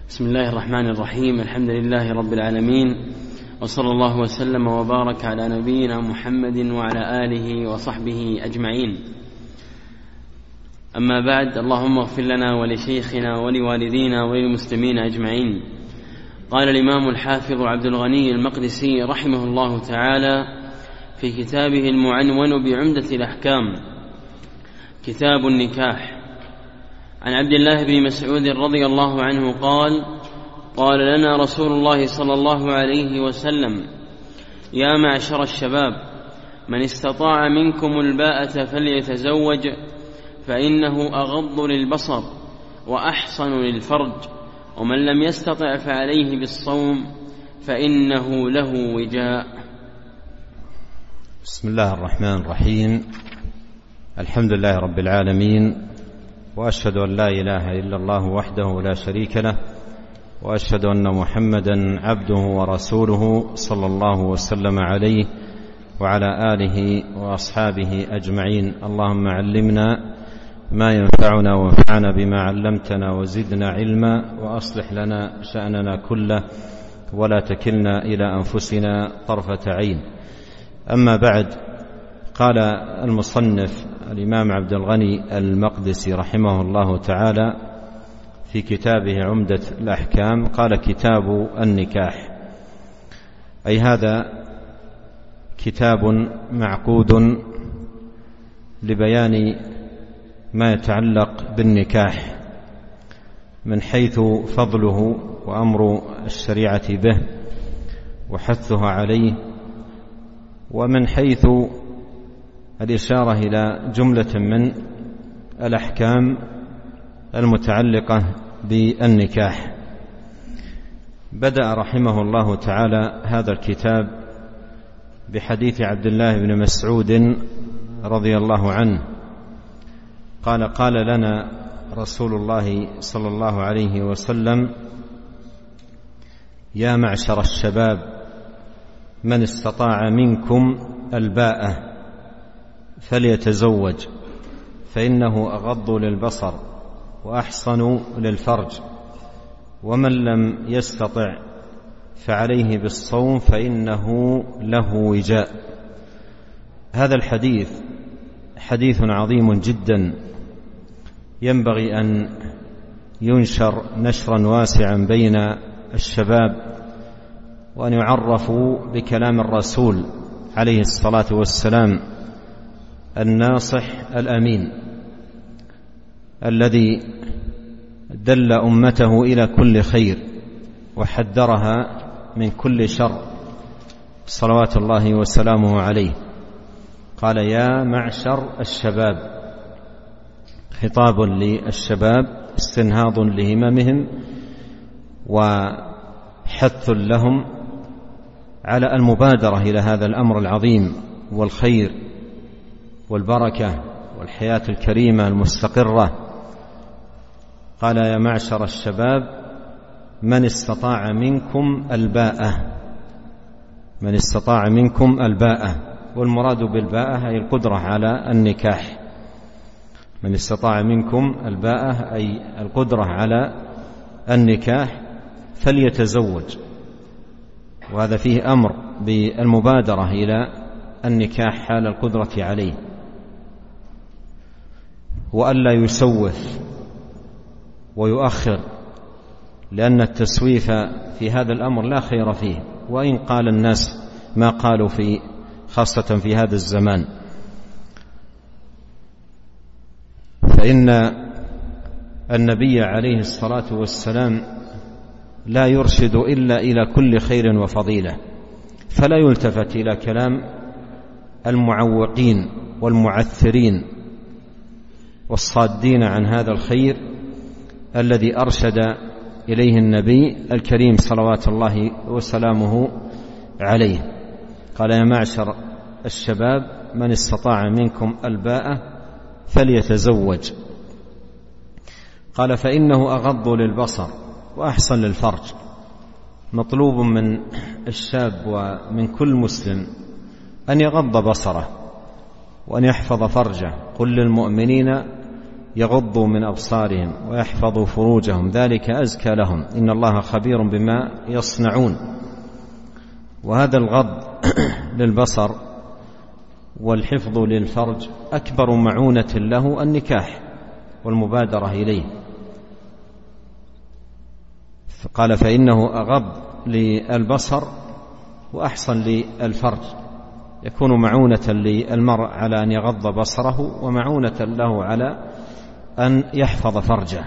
بسم الله الرحمن الرحيم. الحمد لله رب العالمين، وصلى الله وسلم وبارك على نبينا محمد وعلى آله وصحبه أجمعين. أما بعد، اللهم اغفر لنا ولشيخنا ولوالدينا وللمسلمين أجمعين. قال الإمام الحافظ عبد الغني المقدسي رحمه الله تعالى في كتابه المعنون بعمدة الأحكام، كتاب النكاح، عن عبد الله بن مسعود رضي الله عنه قال: قال لنا رسول الله صلى الله عليه وسلم: يا معشر الشباب، من استطاع منكم الباءة فليتزوج، فإنه أغض للبصر وأحصن للفرج، ومن لم يستطع فعليه بالصوم فإنه له وجاء. بسم الله الرحمن الرحيم. الحمد لله رب العالمين، وأشهد أن لا إله إلا الله وحده لا شريك له، وأشهد أن محمدا عبده ورسوله صلى الله وسلم عليه وعلى آله وأصحابه أجمعين. اللهم علمنا ما ينفعنا وانفعنا بما علمتنا وزدنا علما، وأصلح لنا شأننا كله ولا تكلنا إلى أنفسنا طرفة عين. أما بعد، قال المصنف الإمام عبد الغني المقدسي رحمه الله تعالى في كتابه عمدة الأحكام، قال: كتاب النكاح، أي هذا كتاب معقود لبيان ما يتعلق بالنكاح من حيث فضله وأمر الشريعة به وحثها عليه، ومن حيث الإشارة إلى جملة من الأحكام المتعلقة بالنكاح. بدأ رحمه الله تعالى هذا الكتاب بحديث عبد الله بن مسعود رضي الله عنه قال: قال لنا رسول الله صلى الله عليه وسلم: يا معشر الشباب، من استطاع منكم الباءة فليتزوج، فإنه أغض للبصر وأحصن للفرج، ومن لم يستطع فعليه بالصوم فإنه له وجاء. هذا الحديث حديث عظيم جدا، ينبغي أن ينشر نشرا واسعا بين الشباب، وأن يعرفوا بكلام الرسول عليه الصلاة والسلام الناصح الأمين الذي دل أمته إلى كل خير وحذرها من كل شر صلوات الله وسلامه عليه. قال: يا معشر الشباب، خطاب للشباب، استنهاض لهممهم وحث لهم على المبادرة إلى هذا الأمر العظيم والخير والبركة والحياة الكريمة المستقرة. قال: يا معشر الشباب، من استطاع منكم الباءة، من استطاع منكم الباءة، والمراد بالباءة أي القدرة على النكاح. من استطاع منكم الباءة أي القدرة على النكاح فليتزوج، وهذا فيه أمر بالمبادرة إلى النكاح حال القدرة عليه، وألا يسوف ويؤخر، لأن التسويف في هذا الأمر لا خير فيه، وإن قال الناس ما قالوا خاصة في هذا الزمان. فإن النبي عليه الصلاة والسلام لا يرشد إلا إلى كل خير وفضيلة، فلا يلتفت إلى كلام المعوقين والمعثرين والصادين عن هذا الخير الذي أرشد إليه النبي الكريم صلوات الله وسلامه عليه. قال: يا معشر الشباب، من استطاع منكم الباءة فليتزوج. قال: فإنه أغض للبصر وأحصن للفرج. مطلوب من الشاب ومن كل مسلم أن يغض بصره وأن يحفظ فرجه. قل للمؤمنين يغضوا من أبصارهم ويحفظوا فروجهم ذلك أزكى لهم إن الله خبير بما يصنعون. وهذا الغض للبصر والحفظ للفرج أكبر معونة له النكاح والمبادرة إليه. قال فإنه أغض للبصر وأحصن للفرج، يكون معونة للمرء على أن يغض بصره ومعونة له على أن يحفظ فرجه.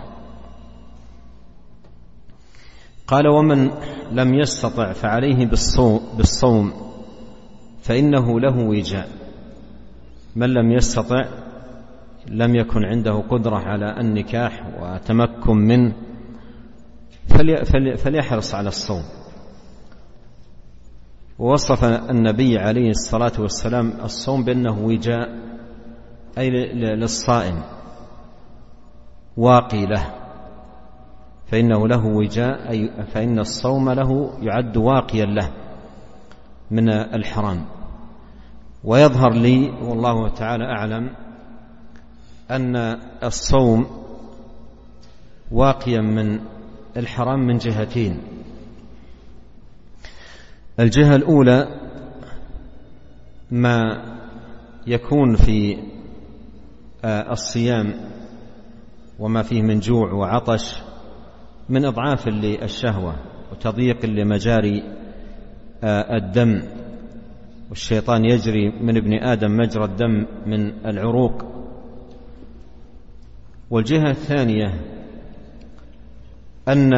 قال ومن لم يستطع فعليه بالصوم فإنه له وجاء. من لم يستطع لم يكن عنده قدرة على النكاح وتمكن منه فليحرص على الصوم. ووصف النبي عليه الصلاة والسلام الصوم بأنه وجاء أي للصائم واقي له، فإنه له وجاء أي فإن الصوم له يعد واقيا له من الحرام. ويظهر لي والله تعالى أعلم أن الصوم واقيا من الحرام من جهتين. الجهة الأولى ما يكون في الصيام وما فيه من جوع وعطش من إضعاف للشهوة وتضييق لمجاري الدم، والشيطان يجري من ابن آدم مجرى الدم من العروق. والجهة الثانية أن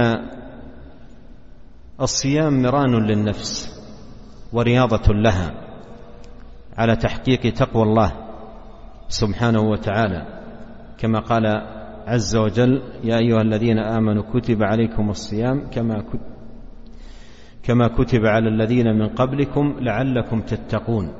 الصيام مران للنفس ورياضة لها على تحقيق تقوى الله سبحانه وتعالى، كما قال عز وجل يا أيها الذين آمنوا كتب عليكم الصيام كما كتب على الذين من قبلكم لعلكم تتقون.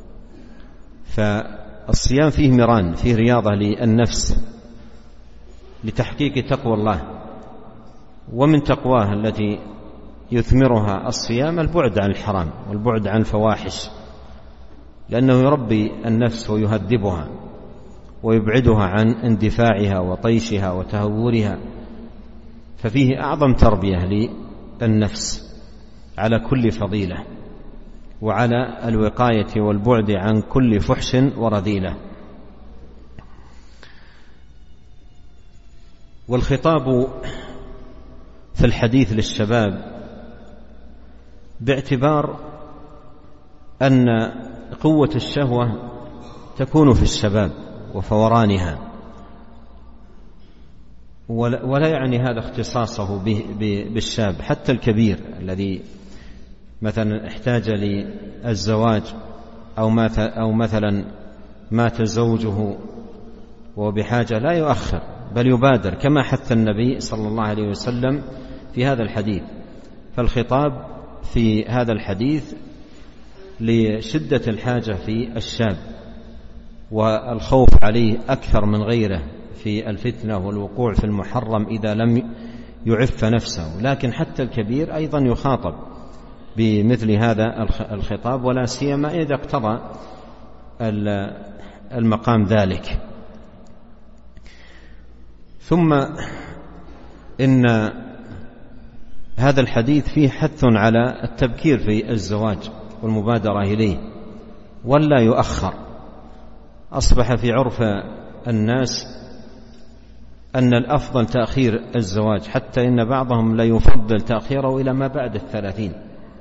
فالصيام فيه مران، فيه رياضة للنفس لتحقيق تقوى الله، ومن تقواه التي يثمرها الصيام البعد عن الحرام والبعد عن الفواحش، لأنه يربي النفس ويهذبها ويبعدها عن اندفاعها وطيشها وتهورها، ففيه أعظم تربية للنفس على كل فضيلة وعلى الوقاية والبعد عن كل فحش ورذيلة. والخطاب في الحديث للشباب باعتبار أن قوة الشهوة تكون في الشباب وفورانها، ولا يعني هذا اختصاصه بالشاب، حتى الكبير الذي مثلا احتاج للزواج أو مثلا مات زوجه وبحاجة لا يؤخر بل يبادر، كما حث النبي صلى الله عليه وسلم في هذا الحديث. فالخطاب في هذا الحديث لشدة الحاجة في الشاب والخوف عليه أكثر من غيره في الفتنة والوقوع في المحرم إذا لم يعف نفسه، لكن حتى الكبير أيضا يخاطب بمثل هذا الخطاب، ولا سيما إذا اقتضى المقام ذلك. ثم إن هذا الحديث فيه حث على التبكير في الزواج والمبادرة إليه ولا يؤخر. أصبح في عرف الناس أن الأفضل تأخير الزواج، حتى إن بعضهم لا يفضل تأخيره إلى ما بعد 30،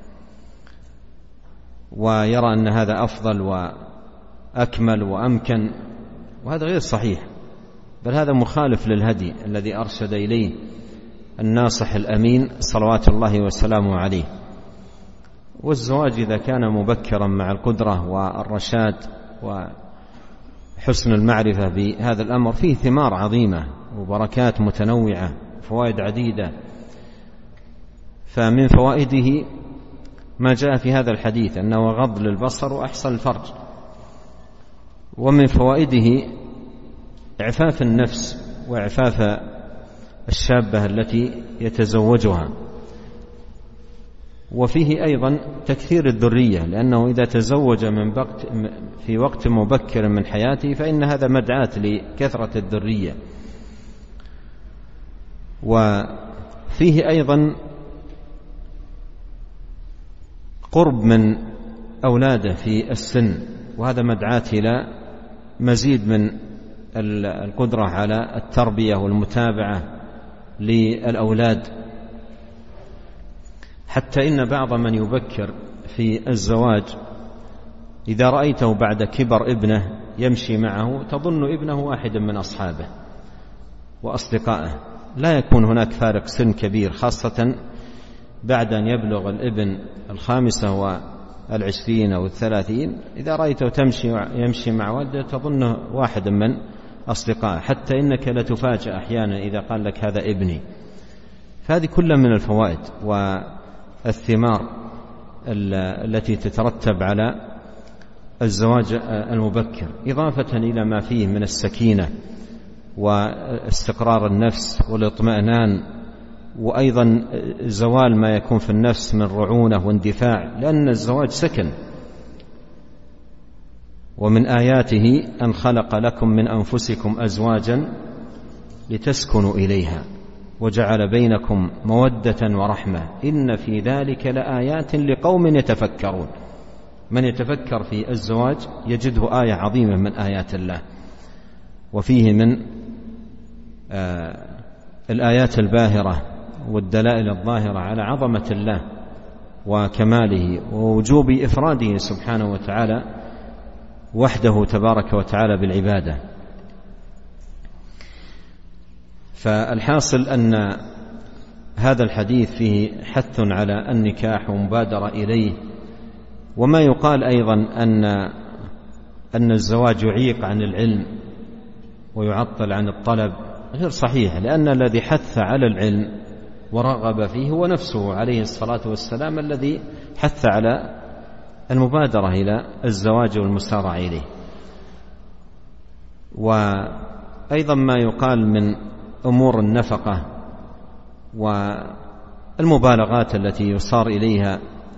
ويرى أن هذا أفضل وأكمل وأمكن، وهذا غير صحيح، بل هذا مخالف للهدي الذي أرشد إليه الناصح الأمين صلوات الله وسلامه عليه. والزواج إذا كان مبكرا مع القدرة والرشاد وحسن المعرفة بهذا الأمر فيه ثمار عظيمة وبركات متنوعة وفوائد عديدة. فمن فوائده ما جاء في هذا الحديث أنه غض للبصر وأحصن الفرج، ومن فوائده إعفاف النفس وإعفاف الشابة التي يتزوجها، وفيه أيضا تكثير الذرية، لأنه إذا تزوج في وقت مبكر من حياته فإن هذا مدعاة لكثرة الذرية وفيه أيضا قرب من أولاده في السن، وهذا مدعاة إلى مزيد من القدرة على التربية والمتابعة للأولاد، حتى إن بعض من يبكر في الزواج إذا رأيته بعد كبر ابنه يمشي معه تظن ابنه واحد من أصحابه وأصدقائه، لا يكون هناك فارق سن كبير، خاصة بعد أن يبلغ الابن 25 أو 30. إذا رأيته يمشي مع والده تظنه واحد من أصدقائه، حتى إنك لتفاجأ أحيانا إذا قال لك هذا ابني. فهذه كلها من الفوائد والثمار التي تترتب على الزواج المبكر، إضافة إلى ما فيه من السكينة واستقرار النفس والاطمئنان، وأيضا زوال ما يكون في النفس من رعونة واندفاع، لأن الزواج سكن. ومن آياته أن خلق لكم من أنفسكم أزواجا لتسكنوا إليها وجعل بينكم مودة ورحمة إن في ذلك لآيات لقوم يتفكرون. من يتفكر في الزواج يجده آية عظيمة من آيات الله، وفيه من الآيات الباهرة والدلائل الظاهرة على عظمة الله وكماله ووجوب إفراده سبحانه وتعالى وحده تبارك وتعالى بالعبادة. فالحاصل أن هذا الحديث فيه حث على النكاح ومبادرة إليه. وما يقال أيضا أن الزواج يعيق عن العلم ويعطل عن الطلب غير صحيح، لأن الذي حث على العلم ورغب فيه هو نفسه عليه الصلاة والسلام الذي حث على المبادرة إلى الزواج والمسارعة إليه. وأيضا ما يقال من أمور النفقة والمبالغات التي يصار إليها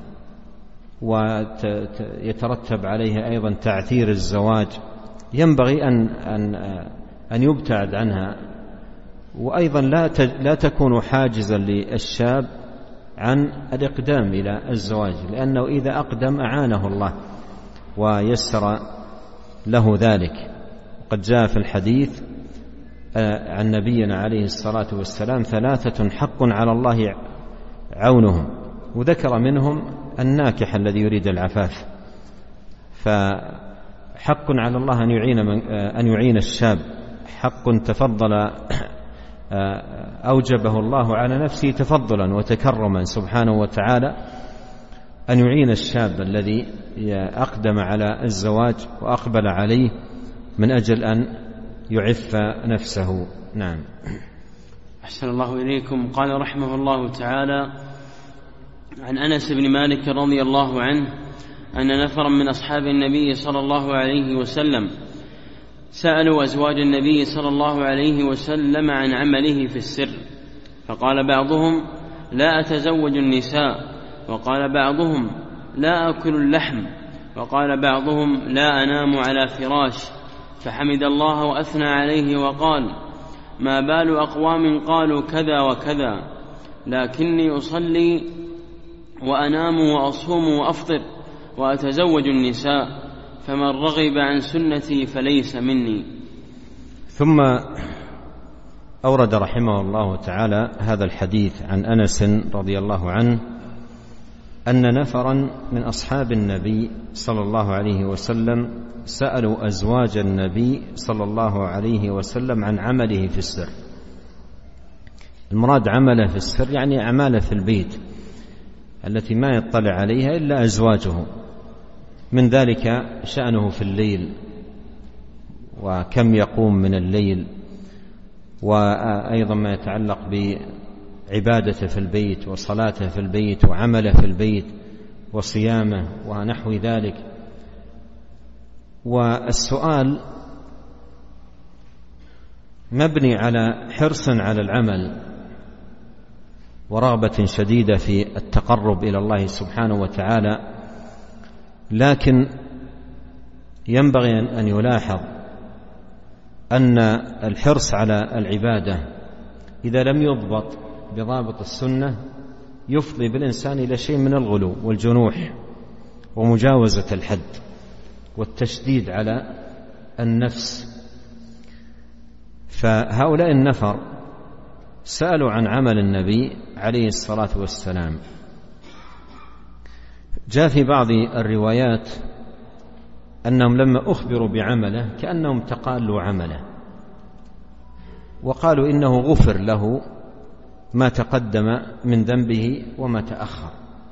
ويترتب عليها أيضا تعثير الزواج، ينبغي أن يبتعد عنها. وأيضا لا تكون حاجزا للشاب عن الإقدام إلى الزواج، لأنه إذا أقدم أعانه الله ويسر له ذلك. وقد جاء في الحديث عن نبينا عليه الصلاة والسلام 3 حق على الله عونهم، وذكر منهم الناكح الذي يريد العفاف. فحق على الله أن يعين الشاب، حق تفضل أوجبه الله على نفسه تفضلا وتكرما سبحانه وتعالى، أن يعين الشاب الذي أقدم على الزواج وأقبل عليه من أجل أن يعف نفسه. نعم. أحسن الله إليكم. قال رحمه الله تعالى: عن أنس بن مالك رضي الله عنه أن نفرا من أصحاب النبي صلى الله عليه وسلم سألوا أزواج النبي صلى الله عليه وسلم عن عمله في السر، فقال بعضهم: لا أتزوج النساء، وقال بعضهم: لا أكل اللحم، وقال بعضهم: لا أنام على فراش. فحمد الله وأثنى عليه وقال: ما بال أقوام قالوا كذا وكذا، لكني أصلي وأنام وأصوم وأفطر وأتزوج النساء، فمن رغب عن سنتي فليس مني. ثم أورد رحمه الله تعالى هذا الحديث عن أنس رضي الله عنه أن نفرا من أصحاب النبي صلى الله عليه وسلم سألوا أزواج النبي صلى الله عليه وسلم عن عمله في السر. المراد عمله في السر يعني أعماله في البيت التي ما يطلع عليها إلا أزواجه، من ذلك شأنه في الليل وكم يقوم من الليل، وأيضا ما يتعلق بعبادته في البيت وصلاته في البيت وعمله في البيت وصيامه ونحو ذلك. والسؤال مبني على حرص على العمل ورغبة شديدة في التقرب إلى الله سبحانه وتعالى، لكن ينبغي أن يلاحظ أن الحرص على العبادة إذا لم يضبط بضابط السنة يفضي بالإنسان إلى شيء من الغلو والجنوح ومجاوزة الحد والتشديد على النفس. فهؤلاء النفر سألوا عن عمل النبي عليه الصلاة والسلام. جاء في بعض الروايات أنهم لما أخبروا بعمله كأنهم تقالوا عمله وقالوا إنه غفر له ما تقدم من ذنبه وما تأخر،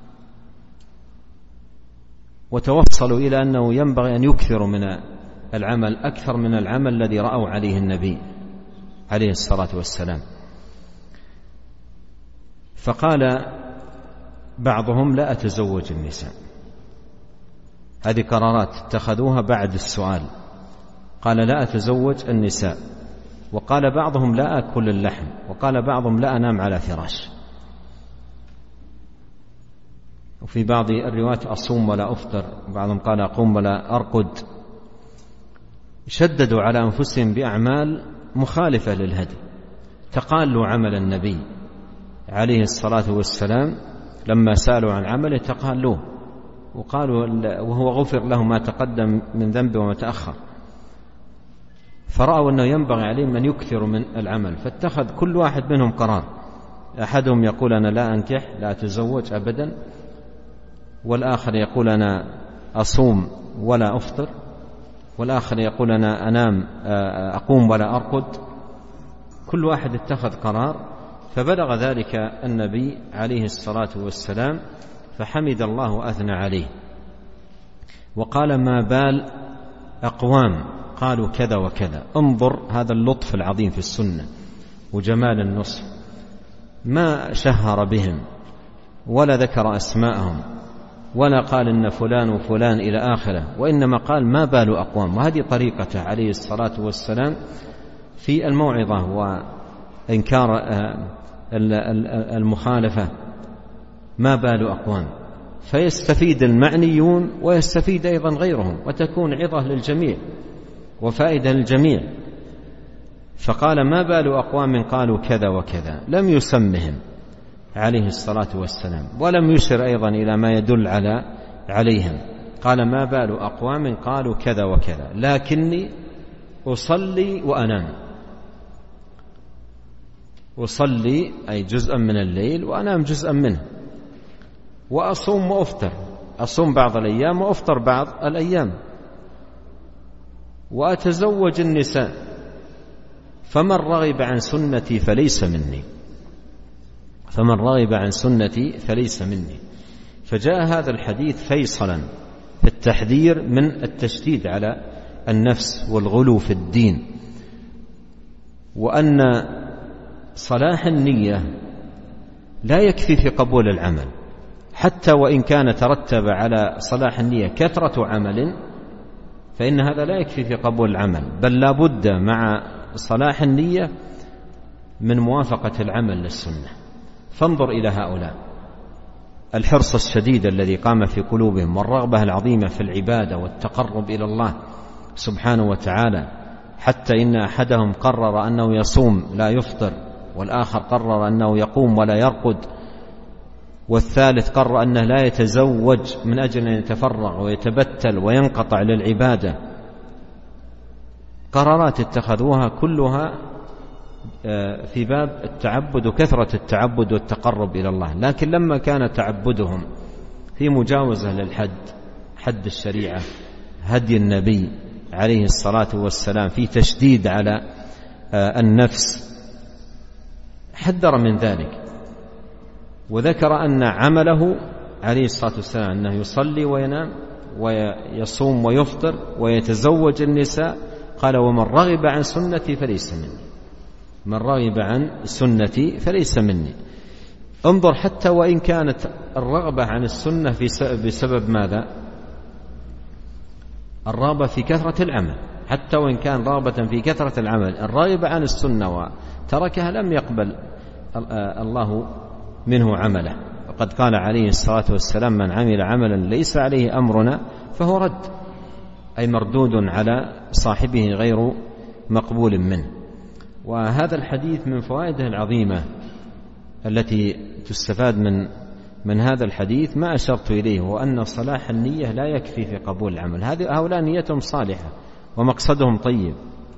وتوصلوا إلى أنه ينبغي أن يكثروا من العمل أكثر من العمل الذي رأوا عليه النبي عليه الصلاة والسلام. فقال بعضهم لا أتزوج النساء. هذه قرارات اتخذوها بعد السؤال. قال لا أتزوج النساء، وقال بعضهم لا أكل اللحم، وقال بعضهم لا أنام على فراش، وفي بعض الروايات أصوم ولا أفطر، بعضهم قال أقوم ولا أرقد. شددوا على أنفسهم بأعمال مخالفة للهدي، تقالوا عمل النبي عليه الصلاة والسلام. لما سألوا عن عمله تقالوه وقالوا وهو غفر له ما تقدم من ذنبه وما تأخر. فرأوا أنه ينبغي عليهم أن يكثروا من العمل، فاتخذ كل واحد منهم قرار. أحدهم يقول أنا لا أنكح لا أتزوج أبدا، والآخر يقول أنا أصوم ولا أفطر، والآخر يقول أنا أنام أقوم ولا أرقد. كل واحد اتخذ قرار. فبلغ ذلك النبي عليه الصلاة والسلام فحمد الله وأثنى عليه وقال ما بال أقوام قالوا كذا وكذا. انظر هذا اللطف العظيم في السنة وجمال النصح، ما شهر بهم ولا ذكر أسماءهم ولا قال إن فلان وفلان إلى آخره، وإنما قال ما بال أقوام. وهذه طريقته عليه الصلاة والسلام في الموعظة وإنكار المخالفة. ما بال أقوام، فيستفيد المعنيون ويستفيد أيضا غيرهم، وتكون عظة للجميع وفائدة للجميع. فقال ما بال أقوام قالوا كذا وكذا، لم يسمهم عليه الصلاة والسلام ولم يشر أيضا إلى ما يدل عليهم. قال ما بال أقوام قالوا كذا وكذا لكني أصلي وأنام. أصلي أي جزءا من الليل وأنام جزءا منه، وأصوم وأفطر، أصوم بعض الأيام وأفطر بعض الأيام، وأتزوج النساء، فمن رغب عن سنتي فليس مني، فمن رغب عن سنتي فليس مني. فجاء هذا الحديث فيصلا في التحذير من التشديد على النفس والغلو في الدين، وأن صلاح النية لا يكفي في قبول العمل، حتى وإن كان ترتب على صلاح النية كثرة عمل فإن هذا لا يكفي في قبول العمل، بل لا بد مع صلاح النية من موافقة العمل للسنة. فانظر إلى هؤلاء الحرص الشديد الذي قام في قلوبهم والرغبة العظيمة في العبادة والتقرب إلى الله سبحانه وتعالى، حتى إن أحدهم قرر أنه يصوم لا يفطر، والآخر قرر أنه يقوم ولا يرقد، والثالث قرر أنه لا يتزوج من أجل أن يتفرغ ويتبتل وينقطع للعبادة. قرارات اتخذوها كلها في باب التعبد وكثرة التعبد والتقرب إلى الله، لكن لما كان تعبدهم في مجاوزة للحد، حد الشريعة، هدي النبي عليه الصلاة والسلام، في تشديد على النفس، حذر من ذلك، وذكر أن عمله عليه الصلاة والسلام أنه يصلي وينام ويصوم ويفطر ويتزوج النساء. قال ومن رغب عن سنتي فليس مني، من رغب عن سنتي فليس مني. انظر حتى وإن كانت الرغبة عن السنة بسبب ماذا؟ الرغبة في كثرة العمل، حتى وإن كان رغبة في كثرة العمل، الراغب عن السنة وتركها لم يقبل الله منه عمله. وقد قال عليه الصلاة والسلام من عمل عملا ليس عليه أمرنا فهو رد، أي مردود على صاحبه غير مقبول منه. وهذا الحديث من فوائده العظيمة التي تستفاد من هذا الحديث ما أشرت إليه، وأن صلاح النية لا يكفي في قبول العمل. هؤلاء نيتهم صالحة ومقصدهم طيب،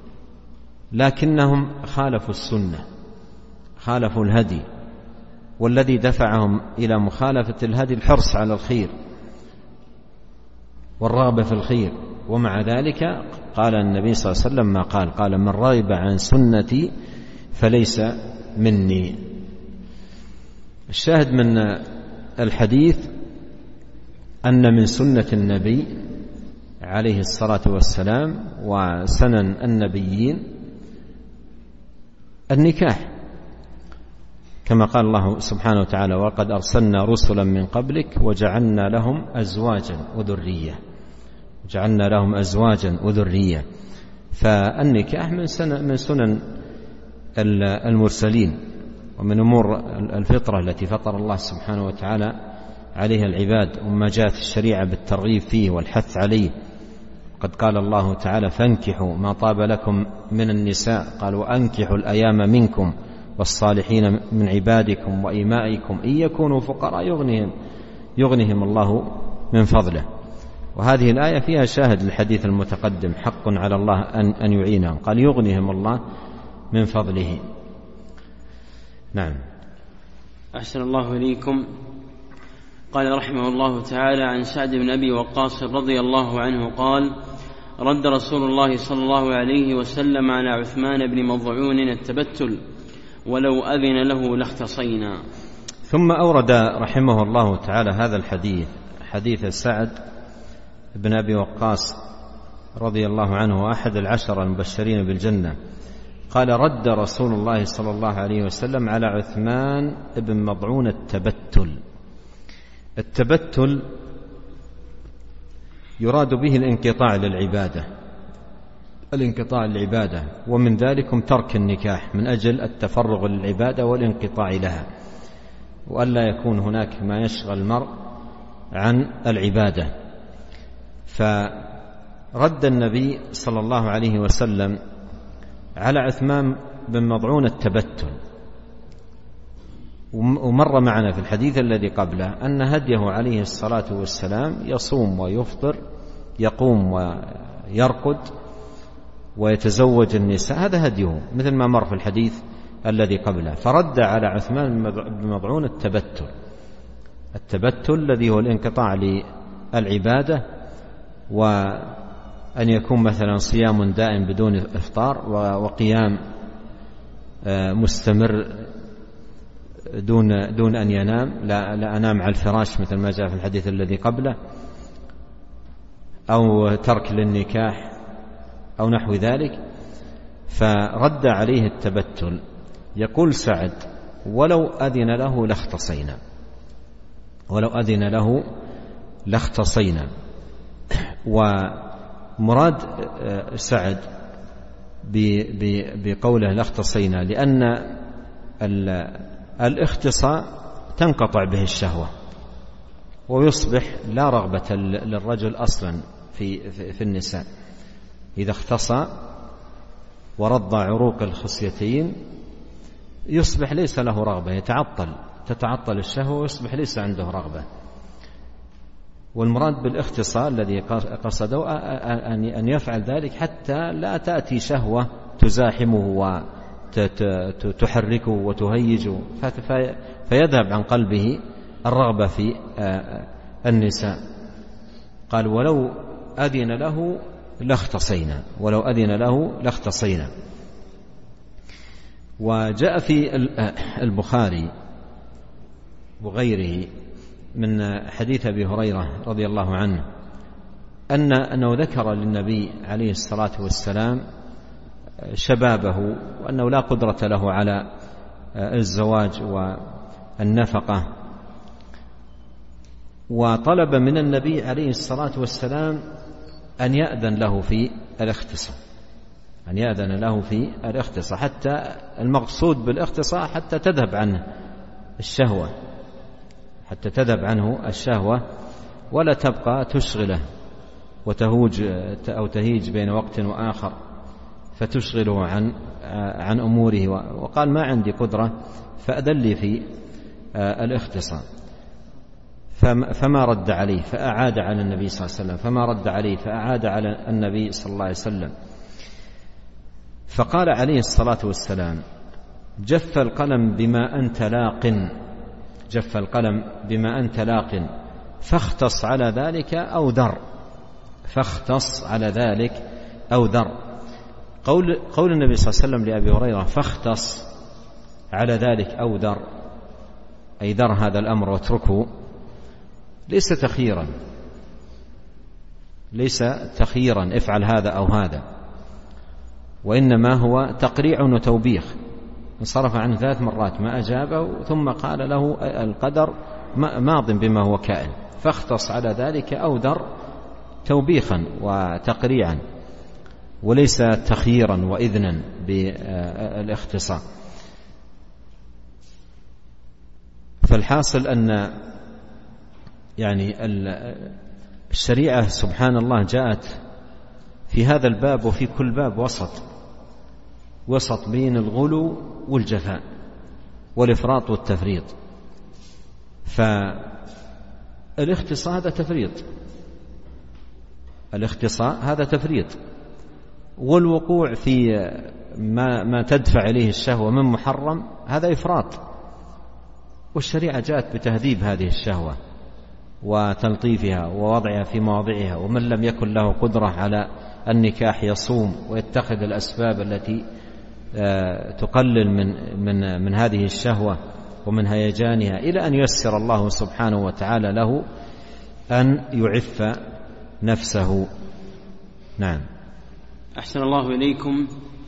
لكنهم خالفوا السنة، خالفوا الهدي، والذي دفعهم إلى مخالفة الهدي الحرص على الخير والرغبة في الخير. ومع ذلك قال النبي صلى الله عليه وسلم ما قال من رغب عن سنتي فليس مني. الشاهد من الحديث أن من سنة النبي عليه الصلاة والسلام وسنن النبيين النكاح، كما قال الله سبحانه وتعالى: وقد أرسلنا رسلا من قبلك وجعلنا لهم أزواجا وذرية. فالنكاح من سنن المرسلين، ومن أمور الفطرة التي فطر الله سبحانه وتعالى عليها العباد، وما جاءت الشريعة بالترغيب فيه والحث عليه. قد قال الله تعالى: فانكحوا ما طاب لكم من النساء، قال: وأنكحوا الأيام منكم والصالحين من عبادكم وإمائكم إن يكونوا فقراء يغنهم الله من فضله. وهذه الآية فيها شاهد للحديث المتقدم: حق على الله أن يعينهم، قال: يغنهم الله من فضله. نعم. أحسن الله إليكم. قال رحمه الله تعالى عن سعد بن أبي وقاص رضي الله عنه قال: رد رسول الله صلى الله عليه وسلم على عثمان بن مضعون التبتل ولو أذن له لاختصينا. ثم أورد رحمه الله تعالى هذا الحديث، حديث سعد بن أبي وقاص رضي الله عنه، أحد 10 المبشرين بالجنة، قال: رد رسول الله صلى الله عليه وسلم على عثمان بن مضعون التبتل. التبتل يراد به الانقطاع للعبادة، ومن ذلكم ترك النكاح من أجل التفرغ للعبادة والانقطاع لها، وألا يكون هناك ما يشغل المرء عن العبادة. فرد النبي صلى الله عليه وسلم على عثمان بن مضعون التبتل. ومر معنا في الحديث الذي قبله أن هديه عليه الصلاة والسلام يصوم ويفطر، يقوم ويرقد ويتزوج النساء، هذا هديه مثل ما مر في الحديث الذي قبله. فرد على عثمان بن مضعون التبتل الذي هو الانقطاع للعبادة، وأن يكون مثلا صيام دائم بدون إفطار، وقيام مستمر دون أن ينام، لا أنام على الفراش مثل ما جاء في الحديث الذي قبله، أو ترك للنكاح أو نحو ذلك. فرد عليه التبتل. يقول سعد: ولو أذن له لاختصينا. ومراد سعد بقوله لاختصينا لأن الاختصاء تنقطع به الشهوة، ويصبح لا رغبة للرجل أصلا في النساء. إذا اختصى ورضى عروق الخصيتين يصبح ليس له رغبة، تتعطل الشهوة ويصبح ليس عنده رغبة. والمراد بالاختصاء الذي قصده أن يفعل ذلك حتى لا تأتي شهوة تزاحمه وتحركه وتهيجه، فيذهب عن قلبه الرغبة في النساء. قال: ولو أذن له لاختصينا. وجاء في البخاري وغيره من حديث أبي هريرة رضي الله عنه أنه ذكر للنبي عليه الصلاة والسلام شبابه، وأنه لا قدرة له على الزواج والنفقة، وطلب من النبي عليه الصلاة والسلام أن يأذن له في الاختصاء، حتى المقصود بالاختصاء حتى تذهب عنه الشهوة ولا تبقى تشغله وتهوج أو تهيج بين وقت وآخر فتشغله عن أموره، وقال ما عندي قدرة فأذن لي في الاختصام، فما رد عليه فأعاد على النبي صلى الله عليه وسلم، فما رد عليه فأعاد على النبي صلى الله عليه وسلم. فقال عليه الصلاة والسلام: جف القلم بما أنت لاق، جف القلم بما أنت لاق، فاختص على ذلك أو ذر، فاختص على ذلك أو ذر. قول النبي صلى الله عليه وسلم لأبي هريرة فاختص على ذلك أو ذر، أي ذر هذا الأمر واتركه، ليس تخييرا، ليس تخييرا افعل هذا أو هذا، وإنما هو تقريع وتوبيخ. انصرف عنه 3 مرات ما أجابه، ثم قال له القدر ماض بما هو كائن، فاختص على ذلك أو ذر، توبيخا وتقريعا، وليس تخييرا وإذنا بالاختصار. فالحاصل أن يعني الشريعة سبحان الله جاءت في هذا الباب وفي كل باب وسط بين الغلو والجفاء والإفراط والتفريط. فالاختصاء هذا تفريط، الاختصاء هذا تفريط، والوقوع في ما تدفع إليه الشهوة من محرم هذا إفراط. والشريعة جاءت بتهذيب هذه الشهوة وتلطيفها ووضعها في مواضعها، ومن لم يكن له قدرة على النكاح يصوم ويتخذ الأسباب التي تقلل من هذه الشهوة ومن هيجانها، إلى أن ييسر الله سبحانه وتعالى له أن يعف نفسه. نعم. أحسن الله إليكم.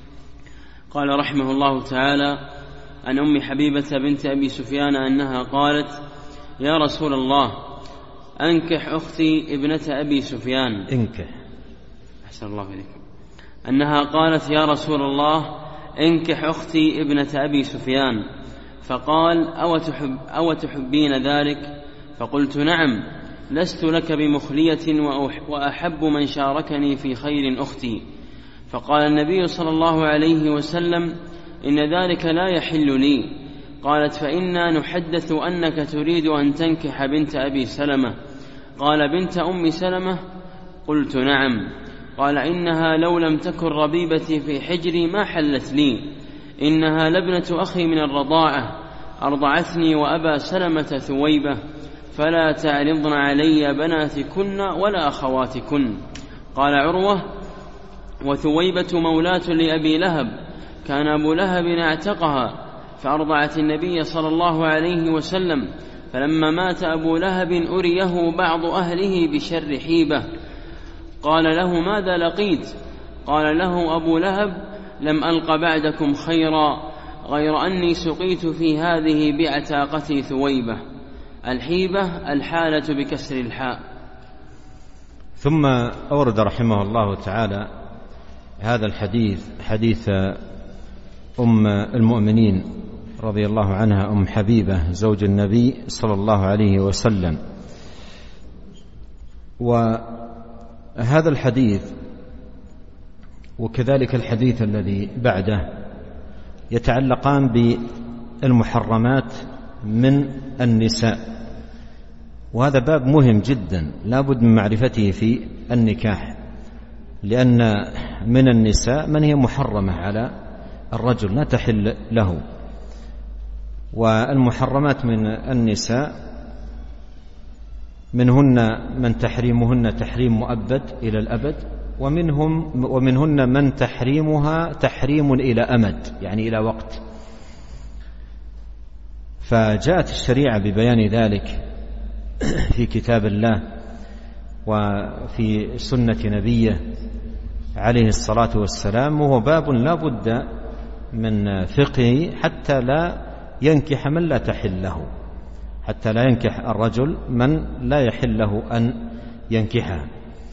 قال رحمه الله تعالى: عن أم حبيبة بنت أبي سفيان أنها قالت: يا رسول الله أنكح أختي ابنة أبي سفيان. انكح. أحسن الله إليكم. أنها قالت: يا رسول الله انكح أختي ابنة أبي سفيان. فقال: أو تحبين ذلك؟ فقلت: نعم، لست لك بمخلية وأحب من شاركني في خير أختي. فقال النبي صلى الله عليه وسلم: إن ذلك لا يحل لي. قالت: فإنا نحدث أنك تريد أن تنكح بنت أبي سلمة. قال: بنت أم سلمة؟ قلت: نعم. قال: إنها لو لم تكن ربيبتي في حجري ما حلت لي، إنها لابنة أخي من الرضاعة، أرضعتني وأبا سلمة ثويبة، فلا تعرضن علي بناتكن ولا أخواتكن. قال عروة: وثويبة مولاة لأبي لهب، كان أبو لهب اعتقها، فأرضعت النبي صلى الله عليه وسلم، فلما مات أبو لهب أريه بعض أهله بشر حيبة. قال له: ماذا لقيت؟ قال له أبو لهب: لم ألق بعدكم خيرا، غير أني سقيت في هذه بعتاقتي ثويبة. الحيبة الحالة بكسر الحاء. ثم أورد رحمه الله تعالى هذا الحديث، حديث أم المؤمنين رضي الله عنها، أم حبيبة زوج النبي صلى الله عليه وسلم. وهذا الحديث وكذلك الحديث الذي بعده يتعلقان بالمحرمات من النساء، وهذا باب مهم جدا لا بد من معرفته في النكاح، لأن من النساء من هي محرمة على الرجل لا تحل له. والمحرمات من النساء منهن من تحريمهن تحريم مؤبد إلى الأبد، ومنهن من تحريمها تحريم إلى أمد، يعني إلى وقت. فجاءت الشريعة ببيان ذلك في كتاب الله وفي سنة نبيه عليه الصلاة والسلام، وهو باب لا بد من فقهه حتى لا ينكح من لا تحل له، حتى لا ينكح الرجل من لا يحل له أن ينكحها.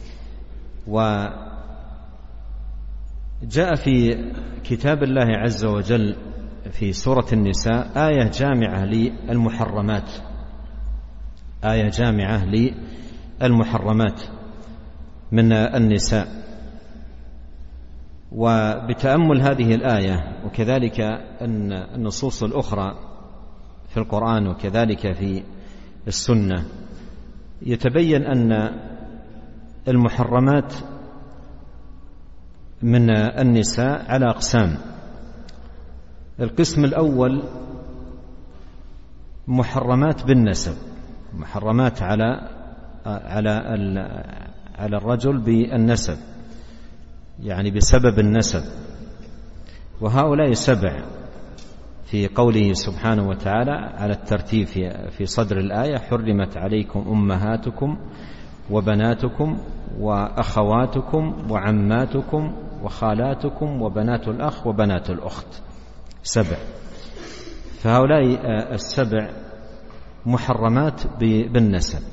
وجاء في كتاب الله عز وجل في سورة النساء آية جامعة للمحرمات، آية جامعة للمحرمات من النساء، وبتأمل هذه الآية وكذلك أن النصوص الأخرى في القرآن وكذلك في السنة يتبين أن المحرمات من النساء على أقسام. القسم الأول محرمات بالنسب، محرمات على الرجل بالنسب، يعني بسبب النسب، وهؤلاء 7 في قوله سبحانه وتعالى على الترتيب في صدر الآية: حرمت عليكم أمهاتكم وبناتكم وأخواتكم وعماتكم وخالاتكم وبنات الأخ وبنات الأخت، 7. فهؤلاء 7 محرمات بالنسب.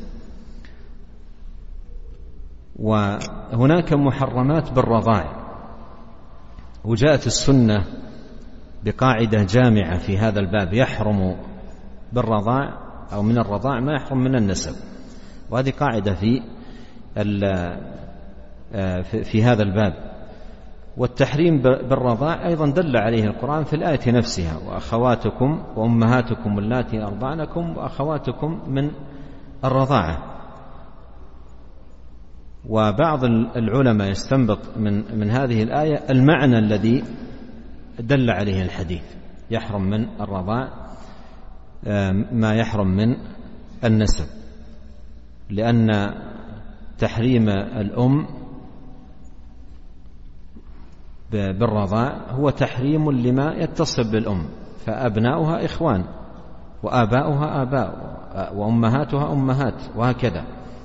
وهناك محرمات بالرضاع، وجاءت السنة بقاعدة جامعة في هذا الباب: يحرم بالرضاع أو من الرضاع ما يحرم من النسب، وهذه قاعدة في هذا الباب. والتحريم بالرضاع أيضا دل عليه القرآن في الآية نفسها: وأخواتكم وأمهاتكم اللاتي أرضعنكم وأخواتكم من الرضاعة. وبعض العلماء يستنبط من هذه الآية المعنى الذي دل عليه الحديث: يحرم من الرضاع ما يحرم من النسب، لأن تحريم الأم بالرضاع هو تحريم لما يتصل بالأم، فأبناؤها إخوان وآباؤها آباء وأمهاتها أمهات وهكذا،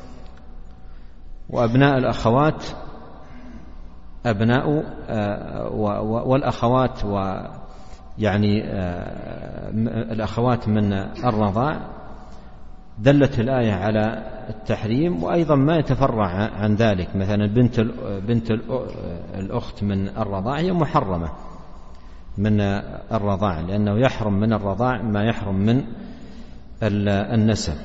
وأبناء الأخوات أبناء والأخوات يعني الأخوات من الرضاع. دلت الآية على التحريم، وأيضا ما يتفرع عن ذلك، مثلا بنت الأخت من الرضاع هي محرمة من الرضاع، لأنه يحرم من الرضاع ما يحرم من النسب.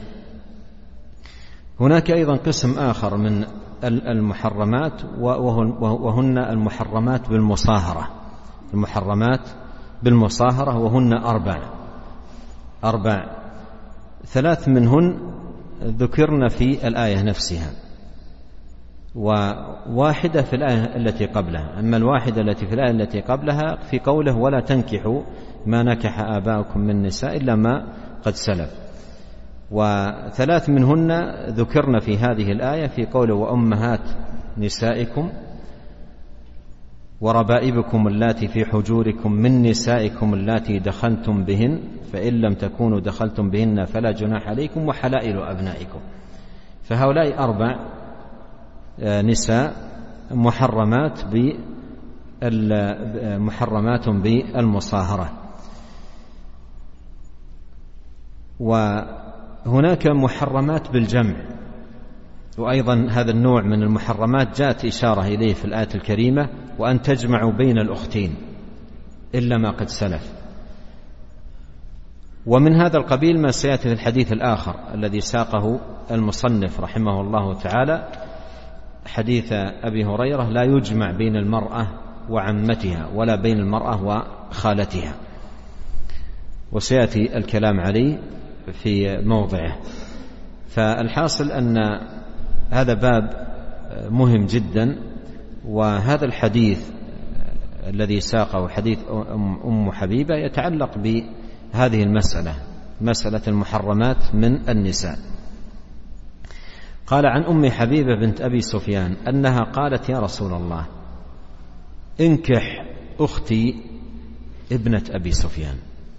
هناك أيضا قسم آخر من المحرمات، وهن المحرمات بالمصاهرة، المحرمات بالمصاهرة، وهن 4. 3 منهن ذكرن في الآية نفسها، وواحدة في الآية التي قبلها. أما الواحدة التي في الآية التي قبلها في قوله: ولا تنكحوا ما نكح آباؤكم من النساء إلا ما قد سلف. و3 منهن ذكرن في هذه الآية في قوله: وأمهات نسائكم وربائبكم اللاتي في حجوركم من نسائكم اللاتي دخلتم بهن فإن لم تكونوا دخلتم بهن فلا جناح عليكم وحلائل أبنائكم. فهؤلاء 4 نساء محرمات بالمصاهرة. وهناك محرمات بالجمع، وأيضا هذا النوع من المحرمات جاءت إشارة إليه في الآية الكريمة: وأن تجمعوا بين الأختين إلا ما قد سلف. ومن هذا القبيل ما سيأتي في الحديث الآخر الذي ساقه المصنف رحمه الله تعالى، حديث أبي هريرة: لا يجمع بين المرأة وعمتها ولا بين المرأة وخالتها، وسيأتي الكلام عليه في موضعه. فالحاصل أن هذا باب مهم جدا، وهذا الحديث الذي ساقه حديث أم حبيبة يتعلق بهذه المسألة، مسألة المحرمات من النساء. قال عن أم حبيبة بنت أبي سفيان أنها قالت: يا رسول الله، انكح أختي ابنة أبي سفيان.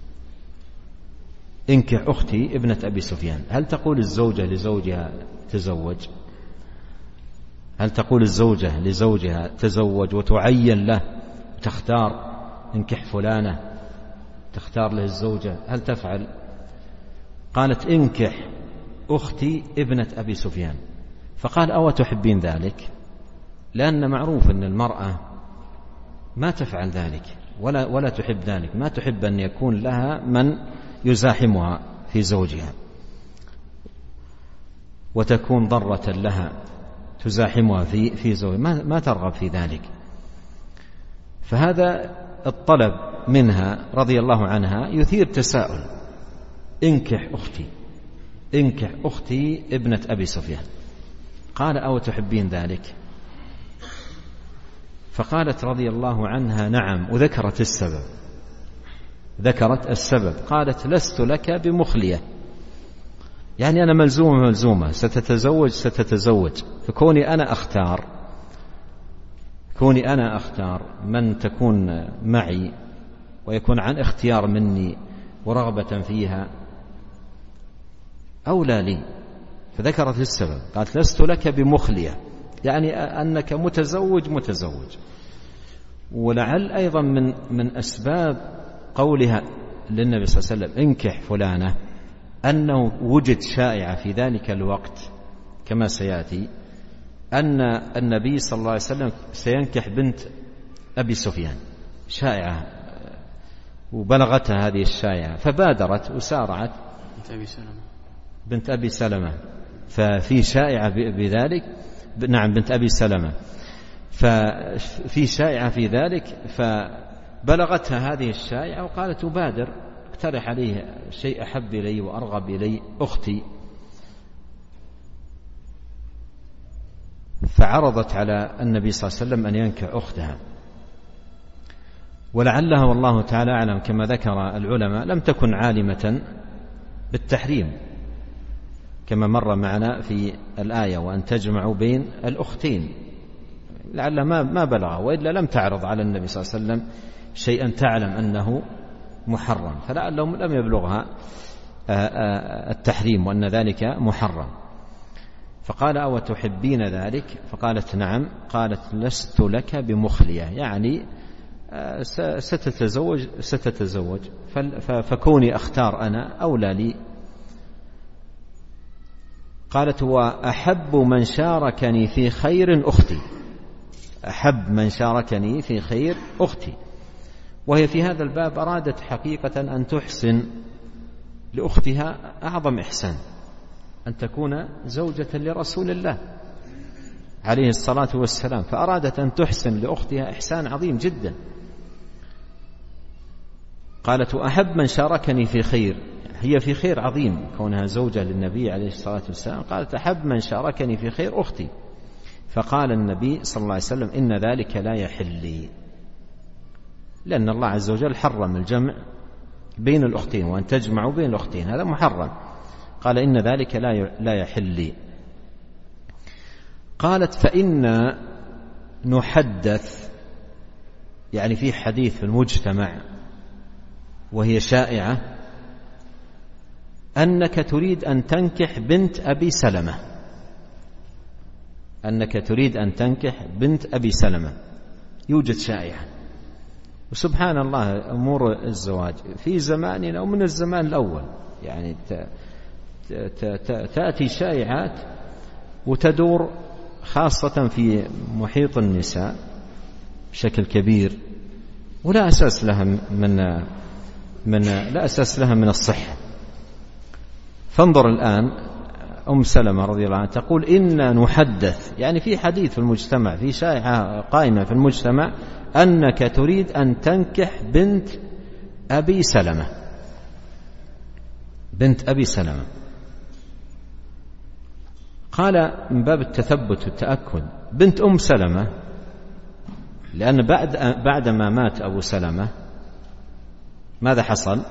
انكح أختي ابنة أبي سفيان. هل تقول الزوجة لزوجها تزوج؟ هل تقول الزوجة لزوجها تزوج وتعين له تختار انكح فلانة، تختار له الزوجة؟ هل تفعل؟ قالت: انكح أختي ابنة أبي سفيان. فقال: أو تحبين ذلك؟ لأن معروف أن المرأة ما تفعل ذلك ولا تحب ذلك، ما تحب أن يكون لها من يزاحمها في زوجها وتكون ضرة لها تزاحمها في زوجها، ما ترغب في ذلك. فهذا الطلب منها رضي الله عنها يثير تساؤل: انكح أختي، انكح أختي ابنة أبي سفيان. قال: أو تحبين ذلك؟ فقالت رضي الله عنها: نعم. وذكرت السبب، ذكرت السبب. قالت: لست لك بمخلية، يعني أنا ملزومة، ستتزوج، فكوني أنا أختار من تكون معي ويكون عن اختيار مني ورغبة فيها أولى لي. فذكرت السبب، قالت: لست لك بمخلية، يعني أنك متزوج. ولعل أيضا من أسباب قولها للنبي صلى الله عليه وسلم: انكح فلانة، أنه وجد شائعة في ذلك الوقت كما سيأتي أن النبي صلى الله عليه وسلم سينكح بنت أبي سفيان، شائعة، وبلغتها هذه الشائعة فبادرت وسارعت بنت أبي سلمة. ففي شائعة بذلك، نعم بنت أبي سلمة، ففي شائعة في ذلك، فبلغتها هذه الشائعة وقالت: أبادر، اقترح عليه شيء أحب إلي وأرغب إلي، أختي. فعرضت على النبي صلى الله عليه وسلم أن ينكح أختها، ولعلها والله تعالى أعلم كما ذكر العلماء لم تكن عالمة بالتحريم كما مر معنا في الآية: وأن تجمعوا بين الأختين، لعل ما بلغ، وإلا لم تعرض على النبي صلى الله عليه وسلم شيئا تعلم أنه محرم، فلعلهم لم يبلغها التحريم وأن ذلك محرم. فقال: أو تحبين ذلك؟ فقالت: نعم. قالت: لست لك بمخلية، يعني ستتزوج، فكوني أختار أنا أولى لي. قالت: وأحب من شاركني في خير أختي، أحب من شاركني في خير أختي. وهي في هذا الباب أرادت حقيقة أن تحسن لأختها أعظم إحسان، أن تكون زوجة لرسول الله عليه الصلاة والسلام، فأرادت أن تحسن لأختها إحسان عظيم جدا. قالت: وأحب من شاركني في خير، هي في خير عظيم كونها زوجة للنبي عليه الصلاة والسلام. قالت: أحب من شاركني في خير أختي. فقال النبي صلى الله عليه وسلم: إن ذلك لا يحل لي، لأن الله عز وجل حرم الجمع بين الأختين، وأن تجمعوا بين الأختين هذا محرم. قال: إن ذلك لا يحل لي. قالت: فإنا نحدث، يعني في حديث في المجتمع وهي شائعة أنك تريد أن تنكح بنت أبي سلمة، أنك تريد أن تنكح بنت أبي سلمة، يوجد شائعة. وسبحان الله أمور الزواج في زماننا ومن الزمان الأول، يعني تأتي شائعات وتدور خاصة في محيط النساء بشكل كبير، ولا أساس لها لا أساس لها من الصحة. فانظر الآن أم سلمة رضي الله عنها تقول: إنا نحدث، يعني في حديث في المجتمع، في شائعة قائمة في المجتمع أنك تريد أن تنكح بنت أبي سلمة، بنت أبي سلمة. قال من باب التثبت والتأكد: بنت أم سلمة، لأن بعدما مات أبو سلمة ماذا حصل؟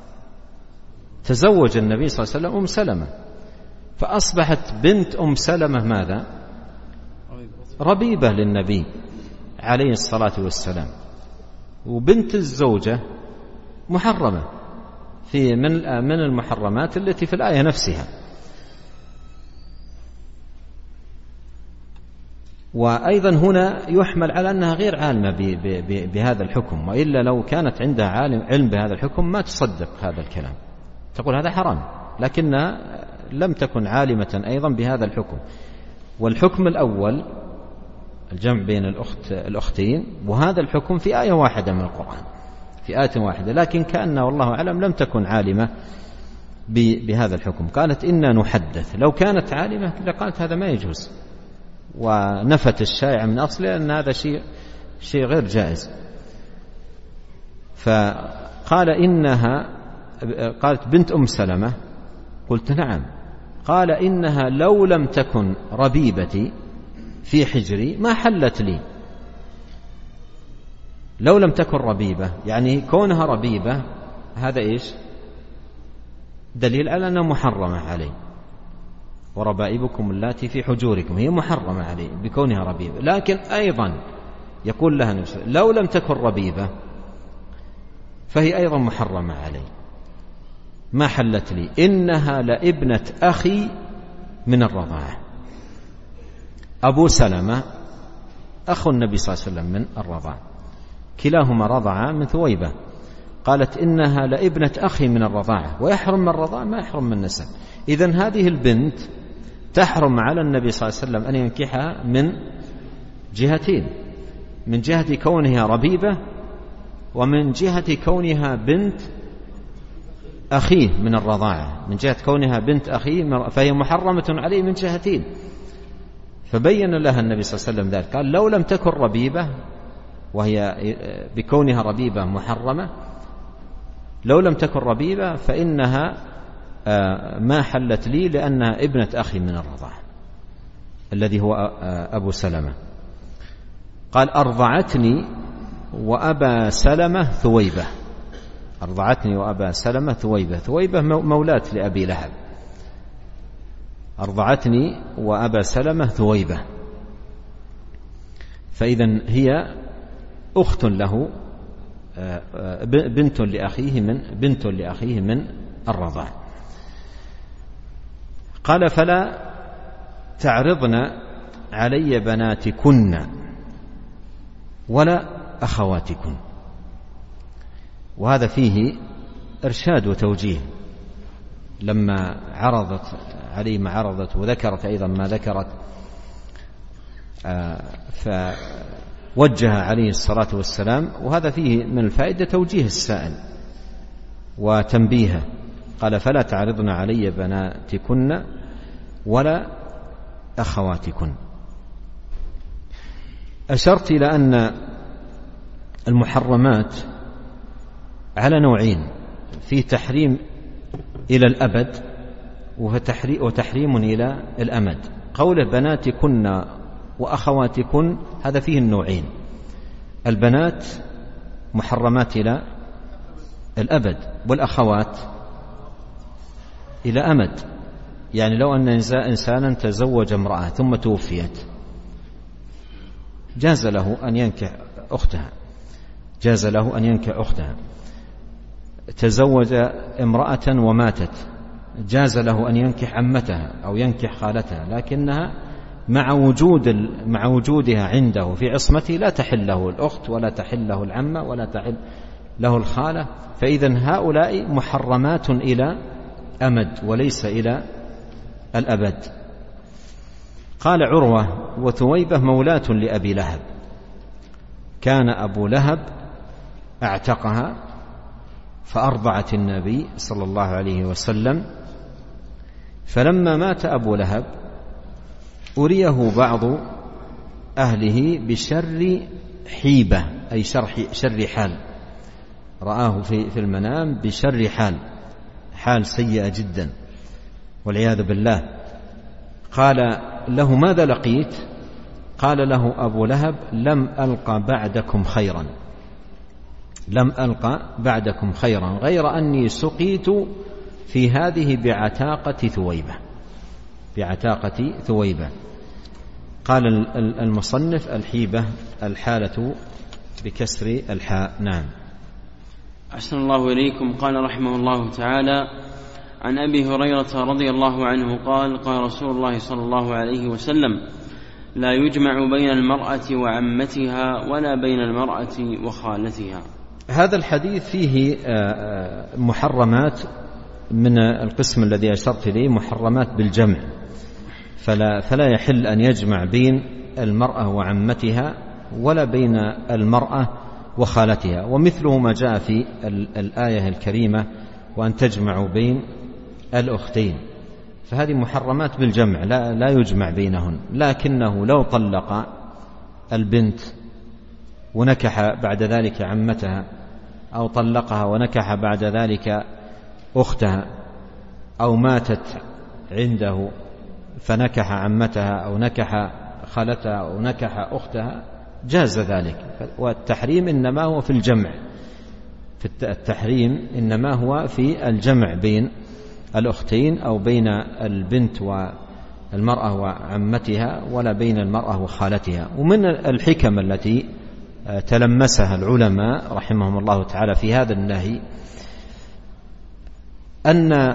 تزوج النبي صلى الله عليه وسلم أم سلمة، فأصبحت بنت أم سلمة ماذا؟ ربيبة للنبي عليه الصلاة والسلام، وبنت الزوجة محرمة من المحرمات التي في الآية نفسها. وأيضا هنا يحمل على أنها غير عالمة بهذا الحكم، وإلا لو كانت عندها علم بهذا الحكم ما تصدق هذا الكلام، تقول هذا حرام، لكنها لم تكن عالمة أيضا بهذا الحكم. والحكم الأول الجمع بين الأختين، وهذا الحكم في آية واحدة من القرآن، في آية واحدة، لكن كأنها والله أعلم لم تكن عالمة بهذا الحكم. قالت: إنا نحدث. لو كانت عالمة لقالت هذا ما يجوز، ونفت الشائع من أصله أن هذا شيء غير جائز. فقال إنها، قالت بنت أم سلمة، قلت نعم. قال إنها لو لم تكن ربيبتي في حجري ما حلت لي. لو لم تكن ربيبة يعني كونها ربيبة هذا إيش؟ دليل على أنها محرمة عليه. وربائبكم اللاتي في حجوركم، هي محرمة عليه بكونها ربيبة. لكن أيضا يقول لها نفسه لو لم تكن ربيبة فهي أيضا محرمة عليه، ما حلت لي، إنها لابنة أخي من الرضاعة. أبو سلمة أخو النبي صلى الله عليه وسلم من الرضاعة، كلاهما رضعا من ثويبة. قالت إنها لابنة أخي من الرضاعة، ويحرم من الرضاعة ما يحرم من النسب. إذن هذه البنت تحرم على النبي صلى الله عليه وسلم أن ينكحها من جهتين، من جهة كونها ربيبة ومن جهة كونها بنت أخيه من الرضاعة. من جهة كونها بنت أخيه فهي محرمة عليه من جهتين. فبين لها النبي صلى الله عليه وسلم ذلك، قال لو لم تكن ربيبة، وهي بكونها ربيبة محرمة، لو لم تكن ربيبة فإنها ما حلت لي لأنها ابنة أخي من الرضاعة الذي هو أبو سلمة. قال أرضعتني وأبا سلمة ثويبة. أرضعتني وأبا سلمة ثويبة. ثويبة مولاة لأبي لهب. أرضعتني وأبا سلمة ثويبة، فإذن هي أخت له، بنت لأخيه من الرضاعة. قال فلا تعرضن علي بناتكن ولا أخواتكن. وهذا فيه إرشاد وتوجيه. لما عرضت عليه ما عرضت وذكرت أيضا ما ذكرت، فوجه عليه الصلاة والسلام. وهذا فيه من الفائدة توجيه السائل وتنبيهه. قال فلا تعرضن علي بناتكن ولا أخواتكن. أشرت إلى أن المحرمات على نوعين، في تحريم إلى الأبد وتحريم إلى الأمد. قوله بناتكن وأخواتكن هذا فيه النوعين. البنات محرمات إلى الأبد، والأخوات إلى أمد. يعني لو أن إنسانا تزوج امرأة ثم توفيت جاز له أن ينكح أختها، جاز له أن ينكح أختها. تزوج امرأة وماتت جاز له أن ينكح عمتها أو ينكح خالتها، لكنها مع وجودها عنده في عصمته لا تحل له الأخت ولا تحل له العمة ولا تحل له الخالة. فإذن هؤلاء محرمات إلى أمد وليس إلى الأبد. قال عروة وثويبة مولاة لأبي لهب، كان أبو لهب اعتقها فأرضعت النبي صلى الله عليه وسلم. فلما مات أبو لهب أريه بعض أهله بشر حيبة، أي شر حال، رآه في المنام بشر حال سيئة جدا والعياذ بالله. قال له ماذا لقيت؟ قال له أبو لهب لم ألق بعدكم خيرا، لم ألق بعدكم خيرا غير أني سقيت في هذه بعتاقة ثويبة، بعتاقة ثويبة. قال المصنف الحيبة الحالة بكسر الحاء. نعم. أحسن الله إليكم. قال رحمه الله تعالى عن أبي هريرة رضي الله عنه قال قال رسول الله صلى الله عليه وسلم لا يجمع بين المرأة وعمتها ولا بين المرأة وخالتها. هذا الحديث فيه محرمات من القسم الذي أشرت إليه، محرمات بالجمع، فلا يحل أن يجمع بين المرأة وعمتها ولا بين المرأة وخالتها. ومثله ما جاء في الآية الكريمة وأن تجمعوا بين الأختين، فهذه محرمات بالجمع لا يجمع بينهن. لكنه لو طلق البنت ونكح بعد ذلك عمتها أو طلقها ونكح بعد ذلك أختها، أو ماتت عنده فنكح عمتها أو نكح خالتها أو نكح أختها، جاز ذلك. والتحريم إنما هو في الجمع، التحريم إنما هو في الجمع بين الأختين أو بين البنت والمرأة وعمتها، ولا بين المرأة وخالتها. ومن الحكم التي تلمسها العلماء رحمهم الله تعالى في هذا النهي أن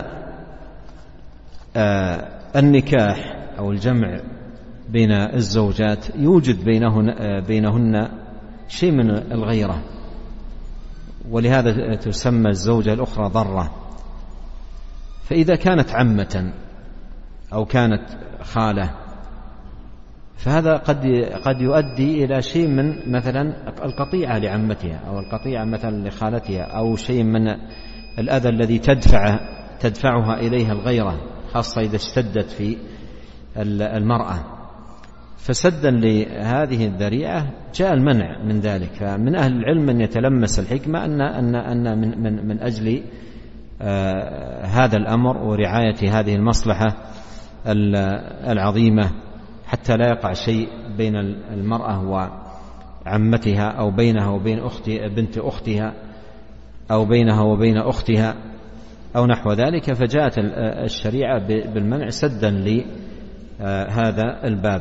النكاح أو الجمع بين الزوجات يوجد بينهن شيء من الغيرة، ولهذا تسمى الزوجة الأخرى ضرة. فإذا كانت عمة أو كانت خالة فهذا قد يؤدي إلى شيء من مثلا القطيعة لعمتها أو القطيعة مثلا لخالتها، أو شيء من الأذى الذي تدفعها إليها الغيرة، خاصة إذا اشتدت في المرأة. فسدا لهذه الذريعة جاء المنع من ذلك. فمن أهل العلم من يتلمس الحكمة أن من أجل هذا الأمر ورعاية هذه المصلحة العظيمة، حتى لا يقع شيء بين المرأة وعمتها أو بينها وبين بنت أختها أو بينها وبين أختها أو نحو ذلك، فجاءت الشريعة بالمنع سدا لهذا الباب.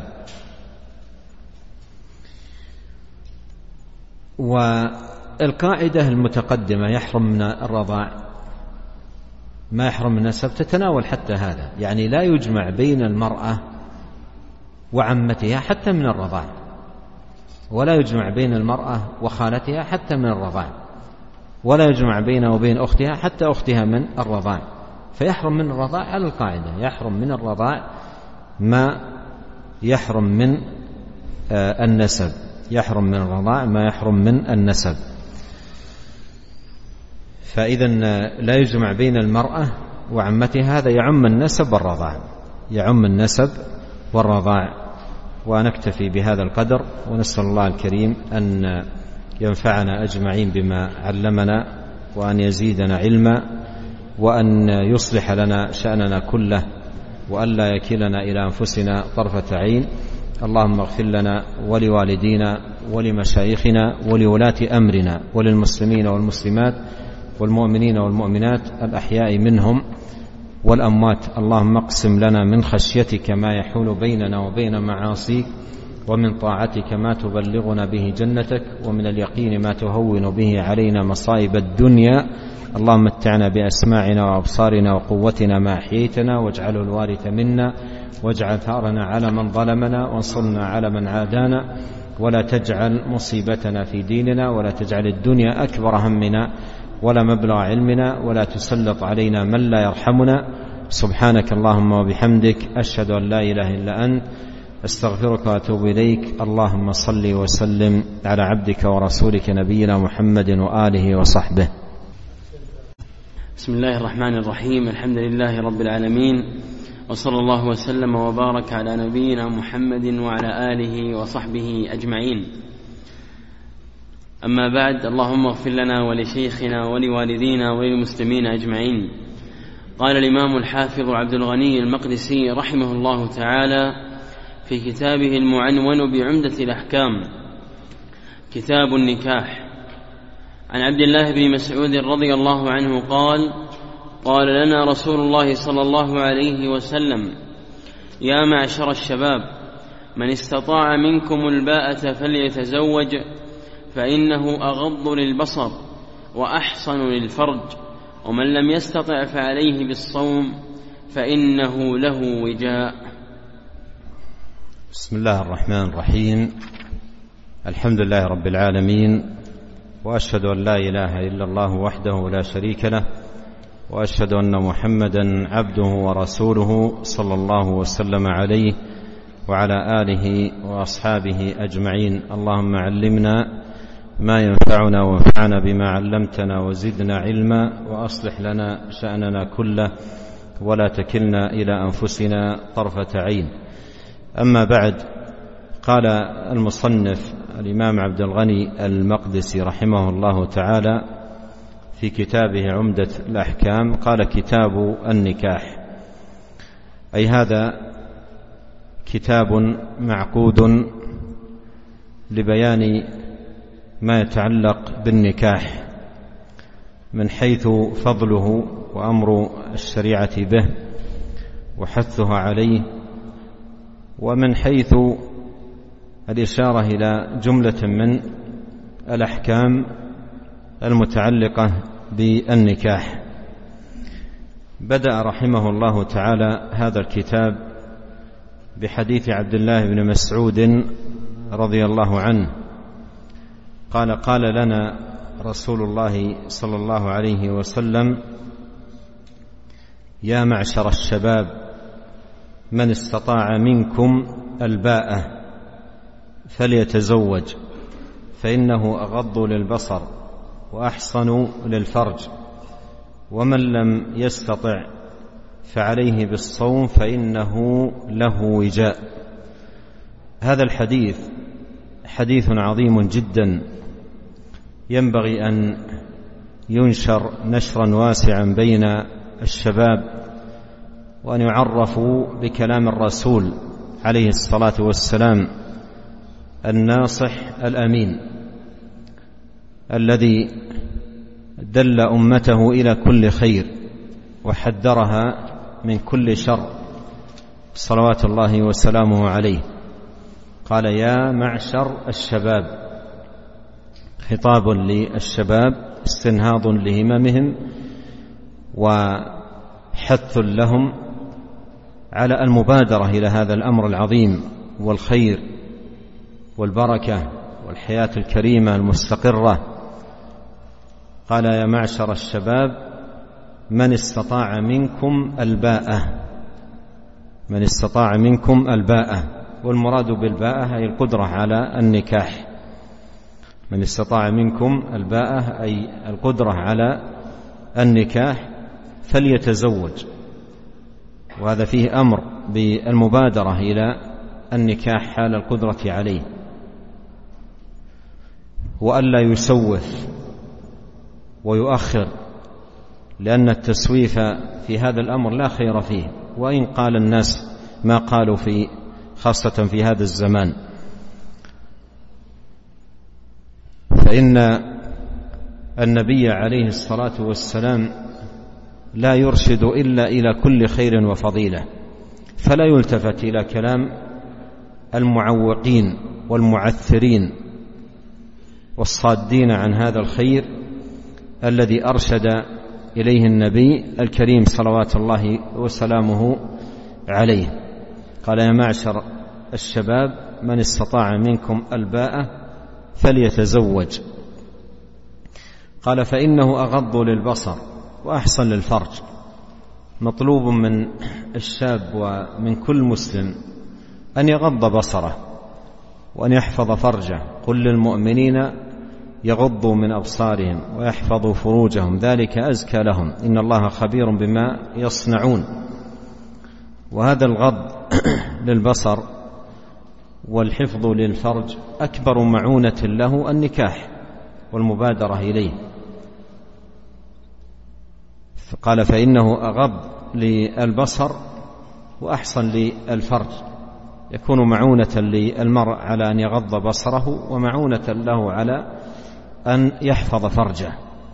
والقاعدة المتقدمة يحرم من الرضاع ما يحرم من النسب تتناول حتى هذا، يعني لا يجمع بين المرأة وعمتها حتى من الرضاع، ولا يجمع بين المرأة وخالتها حتى من الرضاع، ولا يجمع بينها وبين أختها حتى أختها من الرضاع. فيحرم من الرضاع على القاعدة، يحرم من الرضاع ما يحرم من النسب، يحرم من الرضاع ما يحرم من النسب. فإذا لا يجمع بين المرأة وعمتها، هذا يعم النسب والرضاع، يعم النسب والرضاع. ونكتفي بهذا القدر، ونسأل الله الكريم أن ينفعنا أجمعين بما علمنا، وأن يزيدنا علما، وأن يصلح لنا شأننا كله، وأن لا يكلنا إلى أنفسنا طرفة عين. اللهم اغفر لنا ولوالدينا ولمشايخنا ولولاة أمرنا وللمسلمين والمسلمات والمؤمنين والمؤمنات الأحياء منهم والأموات. اللهم اقسم لنا من خشيتك ما يحول بيننا وبين معاصيك، ومن طاعتك ما تبلغنا به جنتك، ومن اليقين ما تهون به علينا مصائب الدنيا. اللهم متعنا بأسماعنا وأبصارنا وقوتنا ما أحييتنا، واجعله الوارث منا، واجعل ثارنا على من ظلمنا، وانصرنا على من عادانا، ولا تجعل مصيبتنا في ديننا، ولا تجعل الدنيا أكبر همنا ولا مبلغ علمنا، ولا تسلط علينا من لا يرحمنا. سبحانك اللهم وبحمدك، أشهد أن لا إله إلا أنت، أستغفرك وأتوب إليك. اللهم صل وسلم على عبدك ورسولك نبينا محمد وآله وصحبه. بسم الله الرحمن الرحيم. الحمد لله رب العالمين، وصلى الله وسلم وبارك على نبينا محمد وعلى آله وصحبه أجمعين. أما بعد، اللهم اغفر لنا ولشيخنا ولوالدينا وللمسلمين أجمعين. قال الإمام الحافظ عبد الغني المقدسي رحمه الله تعالى في كتابه المعنون بعمدة الأحكام، كتاب النكاح، عن عبد الله بن مسعود رضي الله عنه قال: قال لنا رسول الله صلى الله عليه وسلم: يا معشر الشباب، من استطاع منكم الباءة فليتزوج، فإنه أغض للبصر وأحصن للفرج، ومن لم يستطع فعليه بالصوم فإنه له وجاء. بسم الله الرحمن الرحيم. الحمد لله رب العالمين، وأشهد أن لا إله إلا الله وحده لا شريك له، وأشهد أن محمدا عبده ورسوله صلى الله وسلم عليه وعلى آله وأصحابه أجمعين. اللهم علمنا ما ينفعنا وانفعنا بما علمتنا، وزدنا علما، وأصلح لنا شأننا كله، ولا تكلنا إلى أنفسنا طرفة عين. أما بعد، قال المصنف الإمام عبد الغني المقدسي رحمه الله تعالى في كتابه عمدة الأحكام قال كتاب النكاح، أي هذا كتاب معقود لبيان ما يتعلق بالنكاح من حيث فضله وأمر الشريعة به وحثها عليه، ومن حيث الإشارة إلى جملة من الأحكام المتعلقة بالنكاح. بدأ رحمه الله تعالى هذا الكتاب بحديث عبد الله بن مسعود رضي الله عنه قال: قال لنا رسول الله صلى الله عليه وسلم: يا معشر الشباب، من استطاع منكم الباءة فليتزوج، فإنه أغض للبصر وأحصن للفرج، ومن لم يستطع فعليه بالصوم فإنه له وجاء. هذا الحديث حديث عظيم جدا، ينبغي أن ينشر نشرا واسعا بين الشباب، وأن يعرفوا بكلام الرسول عليه الصلاة والسلام الناصح الأمين الذي دل أمته إلى كل خير وحذرها من كل شر صلوات الله وسلامه عليه. قال: يا معشر الشباب، خطاب للشباب، استنهاض لهممهم وحث لهم على المبادرة إلى هذا الأمر العظيم والخير والبركة والحياة الكريمة المستقرة. قال: يا معشر الشباب، من استطاع منكم الباءة، من استطاع منكم الباءة، والمراد بالباءة أي القدرة على النكاح. من استطاع منكم الباءة أي القدرة على النكاح فليتزوج، وهذا فيه أمر بالمبادرة إلى النكاح حال القدرة عليه، وألا يسوف ويؤخر، لأن التسويف في هذا الأمر لا خير فيه، وإن قال الناس ما قالوا خاصة في هذا الزمان. فإن النبي عليه الصلاة والسلام لا يرشد إلا إلى كل خير وفضيلة، فلا يلتفت إلى كلام المعوقين والمعثرين والصادين عن هذا الخير الذي أرشد إليه النبي الكريم صلوات الله وسلامه عليه. قال: يا معشر الشباب، من استطاع منكم الباءة فليتزوج. قال: فإنه أغض للبصر وأحصن للفرج. مطلوب من الشاب ومن كل مسلم أن يغض بصره وأن يحفظ فرجه. قل للمؤمنين يغضوا من أبصارهم ويحفظوا فروجهم، ذلك أزكى لهم، إن الله خبير بما يصنعون. وهذا الغض للبصر والحفظ للفرج أكبر معونة له النكاح والمبادرة إليه. قال: فإنه أغض للبصر وأحصن للفرج، يكون معونة للمرء على أن يغض بصره ومعونة له على أن يحفظ فرجه.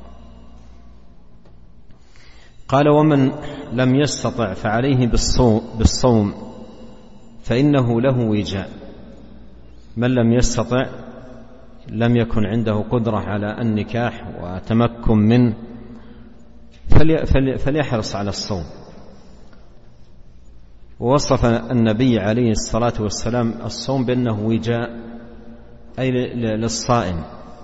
قال: ومن لم يستطع فعليه بالصوم فإنه له وجاء. من لم يستطع، لم يكن عنده قدرة على النكاح وتمكن منه، فليحرص على الصوم. ووصف النبي عليه الصلاة والسلام الصوم بأنه وجاء، أي للصائم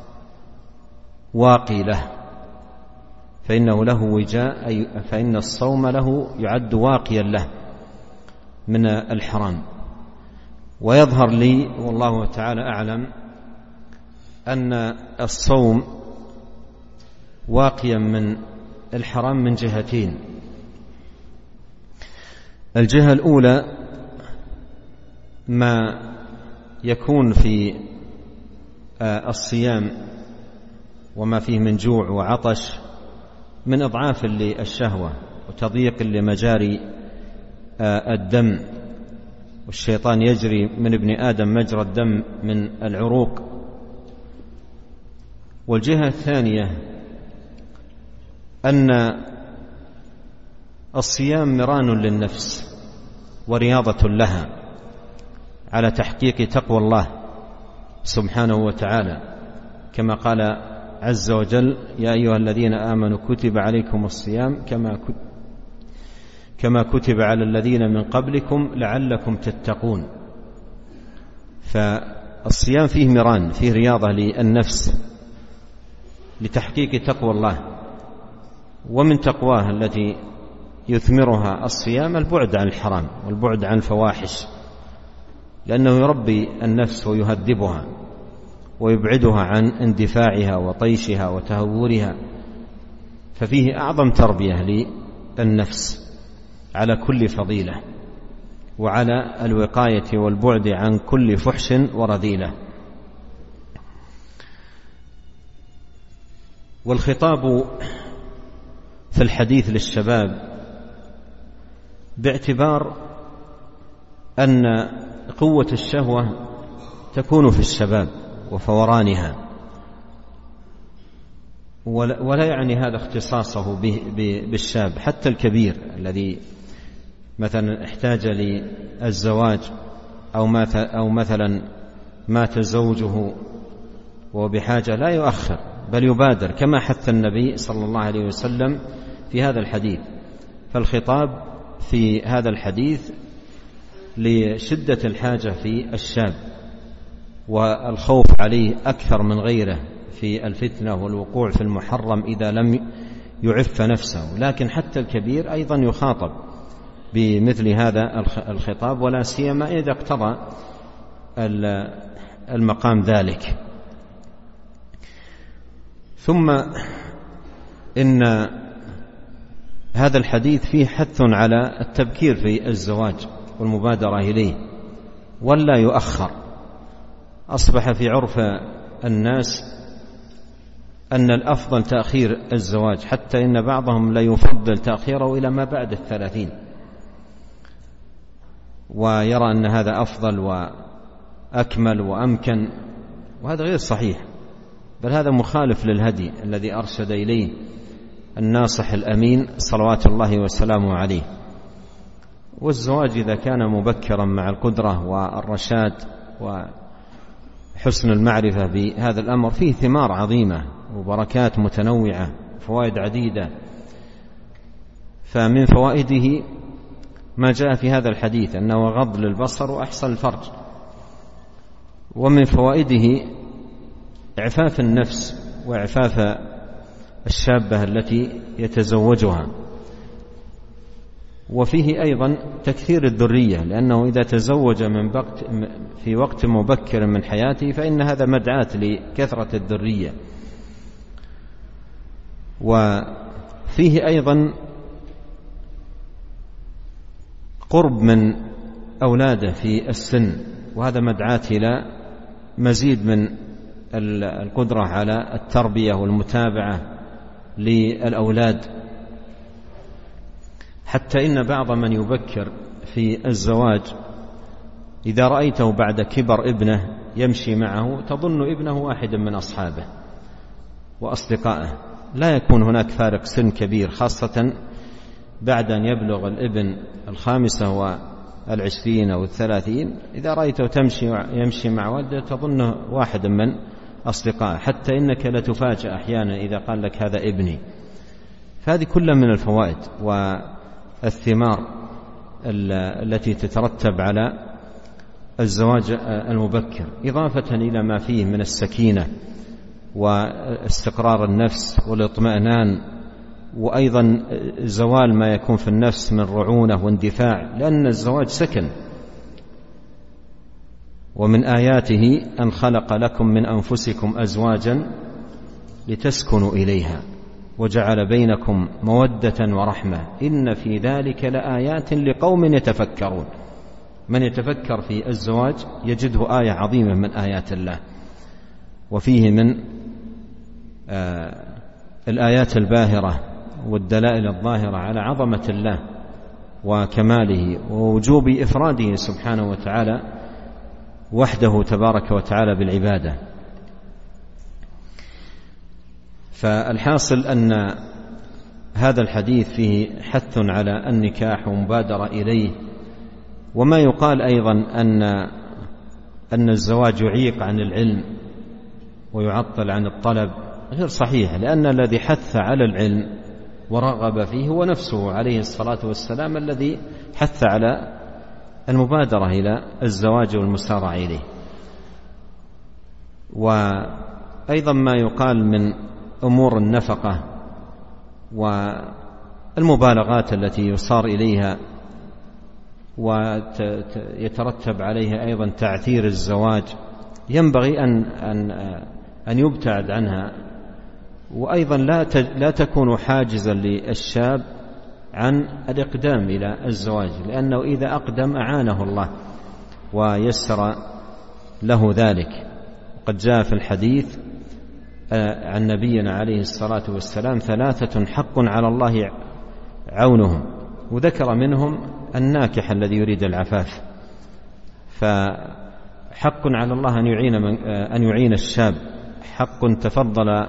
واقي له، فإنه له وجاء، أي فإن الصوم له يعد واقيا له من الحرام. ويظهر لي والله تعالى أعلم أن الصوم واقيا من الحرام من جهتين. الجهة الأولى ما يكون في الصيام وما فيه من جوع وعطش من إضعاف للشهوة وتضييق لمجاري الدم، والشيطان يجري من ابن آدم مجرى الدم من العروق. والجهة الثانية أن الصيام مران للنفس ورياضة لها على تحقيق تقوى الله سبحانه وتعالى، كما قال عز وجل: يا أيها الذين آمنوا كتب عليكم الصيام كما كتب على الذين من قبلكم لعلكم تتقون. فالصيام فيه مران، فيه رياضة للنفس لتحقيق تقوى الله، ومن تقواه التي يثمرها الصيام البعد عن الحرام والبعد عن الفواحش، لأنه يربي النفس ويهذبها ويبعدها عن اندفاعها وطيشها وتهورها، ففيه أعظم تربية للنفس على كل فضيلة وعلى الوقاية والبعد عن كل فحش ورذيلة. والخطاب في الحديث للشباب باعتبار أن قوة الشهوة تكون في الشباب وفورانها، ولا يعني هذا اختصاصه بالشاب، حتى الكبير الذي مثلا احتاج للزواج أو مثلا مات زوجه وبحاجة لا يؤخر بل يبادر، كما حث النبي صلى الله عليه وسلم في هذا الحديث. فالخطاب في هذا الحديث لشدة الحاجة في الشاب والخوف عليه أكثر من غيره في الفتنة والوقوع في المحرم إذا لم يعف نفسه، لكن حتى الكبير أيضا يخاطب بمثل هذا الخطاب، ولا سيما إذا اقتضى المقام ذلك. ثم إن هذا الحديث فيه حث على التبكير في الزواج والمبادرة إليه ولا يؤخر. أصبح في عرف الناس أن الأفضل تأخير الزواج، حتى إن بعضهم لا يفضل تأخيره إلى ما بعد 30، ويرى أن هذا أفضل وأكمل وأمكن، وهذا غير صحيح، بل هذا مخالف للهدي الذي أرشد إليه الناصح الأمين صلوات الله وسلامه عليه. والزواج إذا كان مبكرا مع القدرة والرشاد وحسن المعرفة بهذا الأمر فيه ثمار عظيمة وبركات متنوعة وفوائد عديدة. فمن فوائده ما جاء في هذا الحديث أنه غض للبصر وأحصن الفرج، ومن فوائده إعفاف النفس وإعفاف الشابة التي يتزوجها، وفيه أيضا تكثير الذرية، لأنه إذا تزوج في وقت مبكر من حياته فإن هذا مدعاة لكثرة الذرية. وفيه أيضا قرب من أولاده في السن، وهذا مدعاة إلى مزيد من القدرة على التربية والمتابعة للأولاد، حتى إن بعض من يبكر في الزواج إذا رأيته بعد كبر ابنه يمشي معه تظن ابنه واحد من أصحابه وأصدقائه، لا يكون هناك فارق سن كبير، خاصة بعد أن يبلغ الابن 25 أو 30. إذا رأيته يمشي مع ولده تظنه واحد من أصدقائه، حتى إنك لتفاجأ أحيانا إذا قال لك هذا ابني. فهذه كلها من الفوائد والثمار التي تترتب على الزواج المبكر، إضافة إلى ما فيه من السكينة واستقرار النفس والاطمئنان، وأيضا زوال ما يكون في النفس من رعونة واندفاع، لأن الزواج سكن. ومن آياته أن خلق لكم من أنفسكم أزواجا لتسكنوا إليها وجعل بينكم مودة ورحمة إن في ذلك لآيات لقوم يتفكرون. من يتفكر في الزواج يجده آية عظيمة من آيات الله، وفيه من الآيات الباهرة والدلائل الظاهرة على عظمة الله وكماله ووجوب إفراده سبحانه وتعالى وحده تبارك وتعالى بالعبادة. فالحاصل أن هذا الحديث فيه حث على النكاح ومبادرة إليه، وما يقال أيضا أن الزواج يعيق عن العلم ويعطل عن الطلب غير صحيح، لأن الذي حث على العلم ورغب فيه هو نفسه عليه الصلاة والسلام الذي حث على المبادرة إلى الزواج والمسارعة إليه. وأيضا ما يقال من أمور النفقة والمبالغات التي يصار إليها ويترتب عليها أيضا تعثير الزواج ينبغي أن يبتعد عنها، وأيضا لا تكون حاجزا للشاب عن الإقدام إلى الزواج، لأنه إذا أقدم أعانه الله ويسر له ذلك. قد جاء في الحديث عن نبينا عليه الصلاة والسلام 3 حق على الله عونهم، وذكر منهم الناكح الذي يريد العفاف، فحق على الله أن يعين الشاب، حق تفضل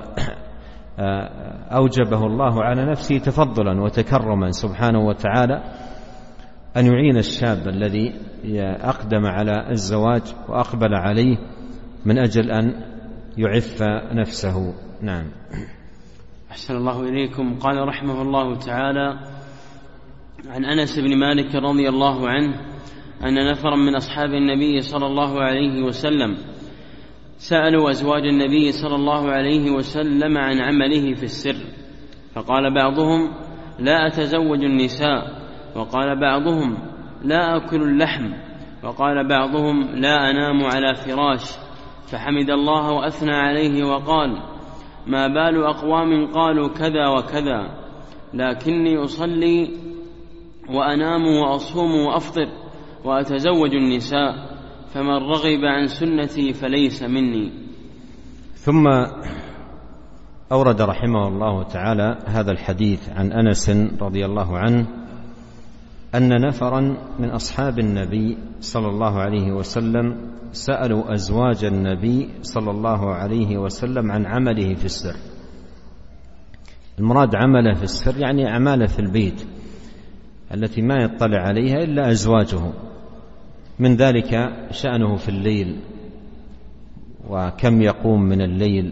أوجبه الله على نفسه تفضلا وتكرما سبحانه وتعالى، أن يعين الشاب الذي أقدم على الزواج وأقبل عليه من أجل أن يعف نفسه. نعم. أحسن الله إليكم. قال رحمه الله تعالى: عن أنس بن مالك رضي الله عنه أن نفرا من أصحاب النبي صلى الله عليه وسلم سألوا أزواج النبي صلى الله عليه وسلم عن عمله في السر، فقال بعضهم: لا أتزوج النساء، وقال بعضهم: لا أكل اللحم، وقال بعضهم: لا أنام على فراش. فحمد الله وأثنى عليه وقال: ما بال أقوام قالوا كذا وكذا، لكني أصلي وأنام وأصوم وأفطر وأتزوج النساء، فمن رغب عن سنتي فليس مني. ثم أورد رحمه الله تعالى هذا الحديث عن أنس رضي الله عنه أن نفرا من أصحاب النبي صلى الله عليه وسلم سألوا أزواج النبي صلى الله عليه وسلم عن عمله في السر. المراد عمله في السر يعني أعماله في البيت التي ما يطلع عليها إلا أزواجه، من ذلك شأنه في الليل وكم يقوم من الليل،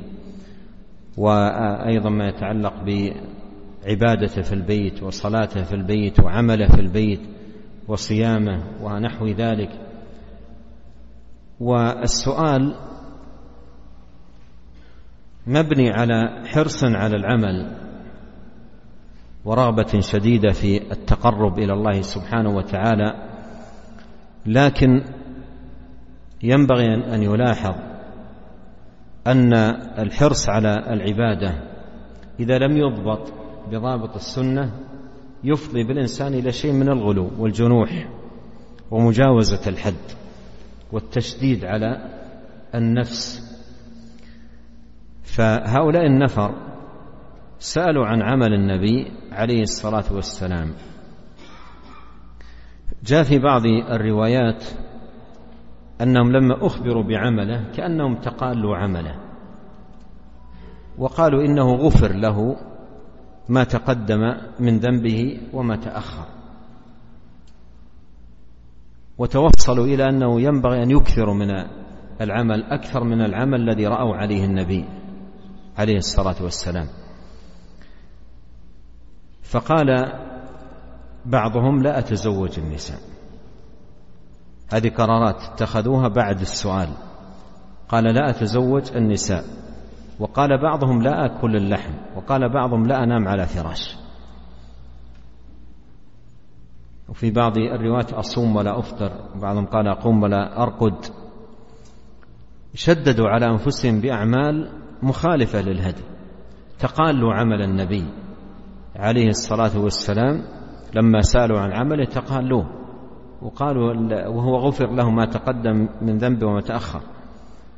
وأيضا ما يتعلق بعبادته في البيت وصلاته في البيت وعمله في البيت وصيامه ونحو ذلك. والسؤال مبني على حرص على العمل ورغبة شديدة في التقرب إلى الله سبحانه وتعالى، لكن ينبغي أن يلاحظ أن الحرص على العبادة إذا لم يضبط بضابط السنة يفضي بالإنسان إلى شيء من الغلو والجنوح ومجاوزة الحد والتشديد على النفس. فهؤلاء النفر سألوا عن عمل النبي عليه الصلاة والسلام. جاء في بعض الروايات أنهم لما أخبروا بعمله كأنهم تقالوا عمله وقالوا إنه غفر له ما تقدم من ذنبه وما تأخر، وتوصلوا إلى أنه ينبغي أن يكثروا من العمل أكثر من العمل الذي رأوا عليه النبي عليه الصلاة والسلام. فقال بعضهم: لا أتزوج النساء. هذه قرارات اتخذوها بعد السؤال. قال: لا أتزوج النساء. وقال بعضهم: لا أكل اللحم. وقال بعضهم: لا أنام على فراش. وفي بعض الروايات: أصوم ولا أفطر. بعضهم قال: أقوم ولا أرقد. شددوا على أنفسهم بأعمال مخالفة للهدي، تقالوا عمل النبي عليه الصلاة والسلام. لما سألوا عن عمله تقالوه وقالوا وهو غفر له ما تقدم من ذنبه وما تأخر،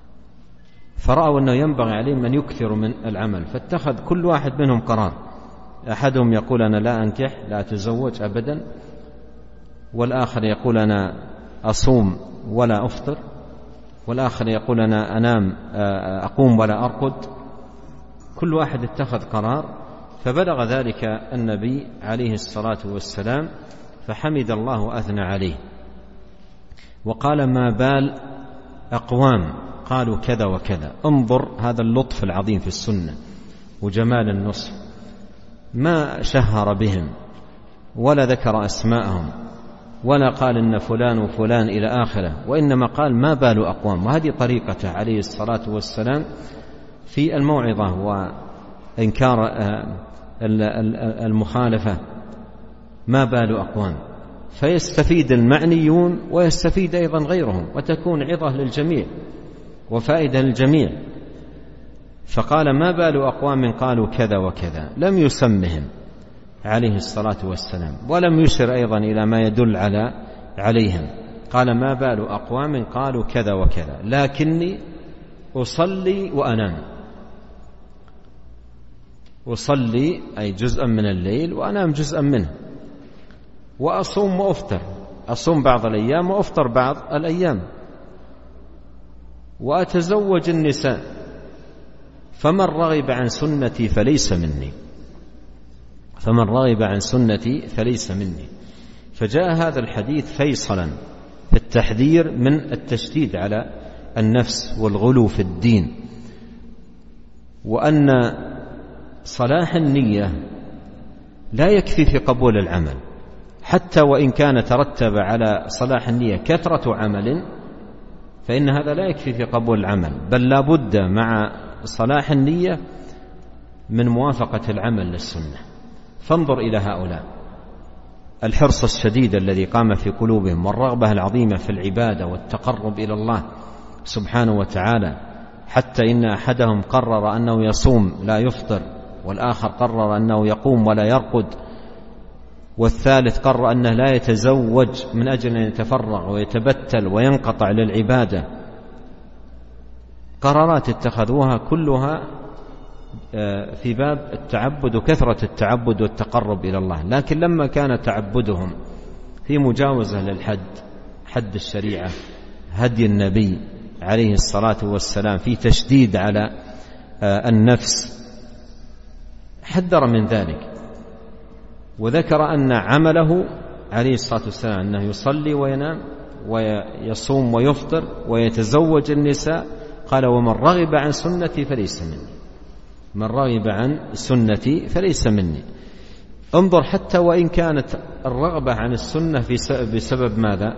فرأوا أنه ينبغي عليهم أن يكثروا من العمل، فاتخذ كل واحد منهم قرار أحدهم يقول أنا لا أنكح لا أتزوج أبدا، والآخر يقول أنا أصوم ولا أفطر، والآخر يقول أنا أنام أقوم ولا أرقد. كل واحد اتخذ قرار، فبلغ ذلك النبي عليه الصلاة والسلام فحمد الله وأثنى عليه وقال ما بال أقوام قالوا كذا وكذا. انظر هذا اللطف العظيم في السنة وجمال النصح، ما شهر بهم ولا ذكر أسماءهم ولا قال إن فلان وفلان إلى آخره، وإنما قال ما بال أقوام. وهذه طريقته عليه الصلاة والسلام في الموعظة وإنكار المخالفة، ما بال أقوام، فيستفيد المعنيون ويستفيد أيضا غيرهم، وتكون عظة للجميع وفائدة للجميع. فقال ما بال أقوام قالوا كذا وكذا، لم يسمهم عليه الصلاة والسلام ولم يشر أيضا إلى ما يدل عليهم. قال ما بال أقوام قالوا كذا وكذا لكني أصلي وأنام. أصلي أي جزءا من الليل وأنام جزءا منه، وأصوم وأفطر، أصوم بعض الأيام وأفطر بعض الأيام، وأتزوج النساء، فمن رغب عن سنتي فليس مني، فمن رغب عن سنتي فليس مني. فجاء هذا الحديث فيصلا في التحذير من التشديد على النفس والغلو في الدين، وأن صلاح النية لا يكفي في قبول العمل، حتى وإن كان ترتب على صلاح النية كثرة عمل فإن هذا لا يكفي في قبول العمل، بل لا بد مع صلاح النية من موافقة العمل للسنة. فانظر إلى هؤلاء الحرص الشديد الذي قام في قلوبهم والرغبة العظيمة في العبادة والتقرب إلى الله سبحانه وتعالى، حتى إن أحدهم قرر أنه يصوم لا يفطر، والآخر قرر أنه يقوم ولا يرقد، والثالث قرر أنه لا يتزوج من أجل أن يتفرغ ويتبتل وينقطع للعبادة. قرارات اتخذوها كلها في باب التعبد وكثرة التعبد والتقرب إلى الله، لكن لما كان تعبدهم في مجاوزة للحد، حد الشريعة، هدي النبي عليه الصلاة والسلام، في تشديد على النفس، حذر من ذلك، وذكر أن عمله عليه الصلاة والسلام أنه يصلي وينام ويصوم ويفطر ويتزوج النساء. قال ومن رغب عن سنتي فليس مني، من رغب عن سنتي فليس مني. انظر حتى وإن كانت الرغبة عن السنة بسبب ماذا؟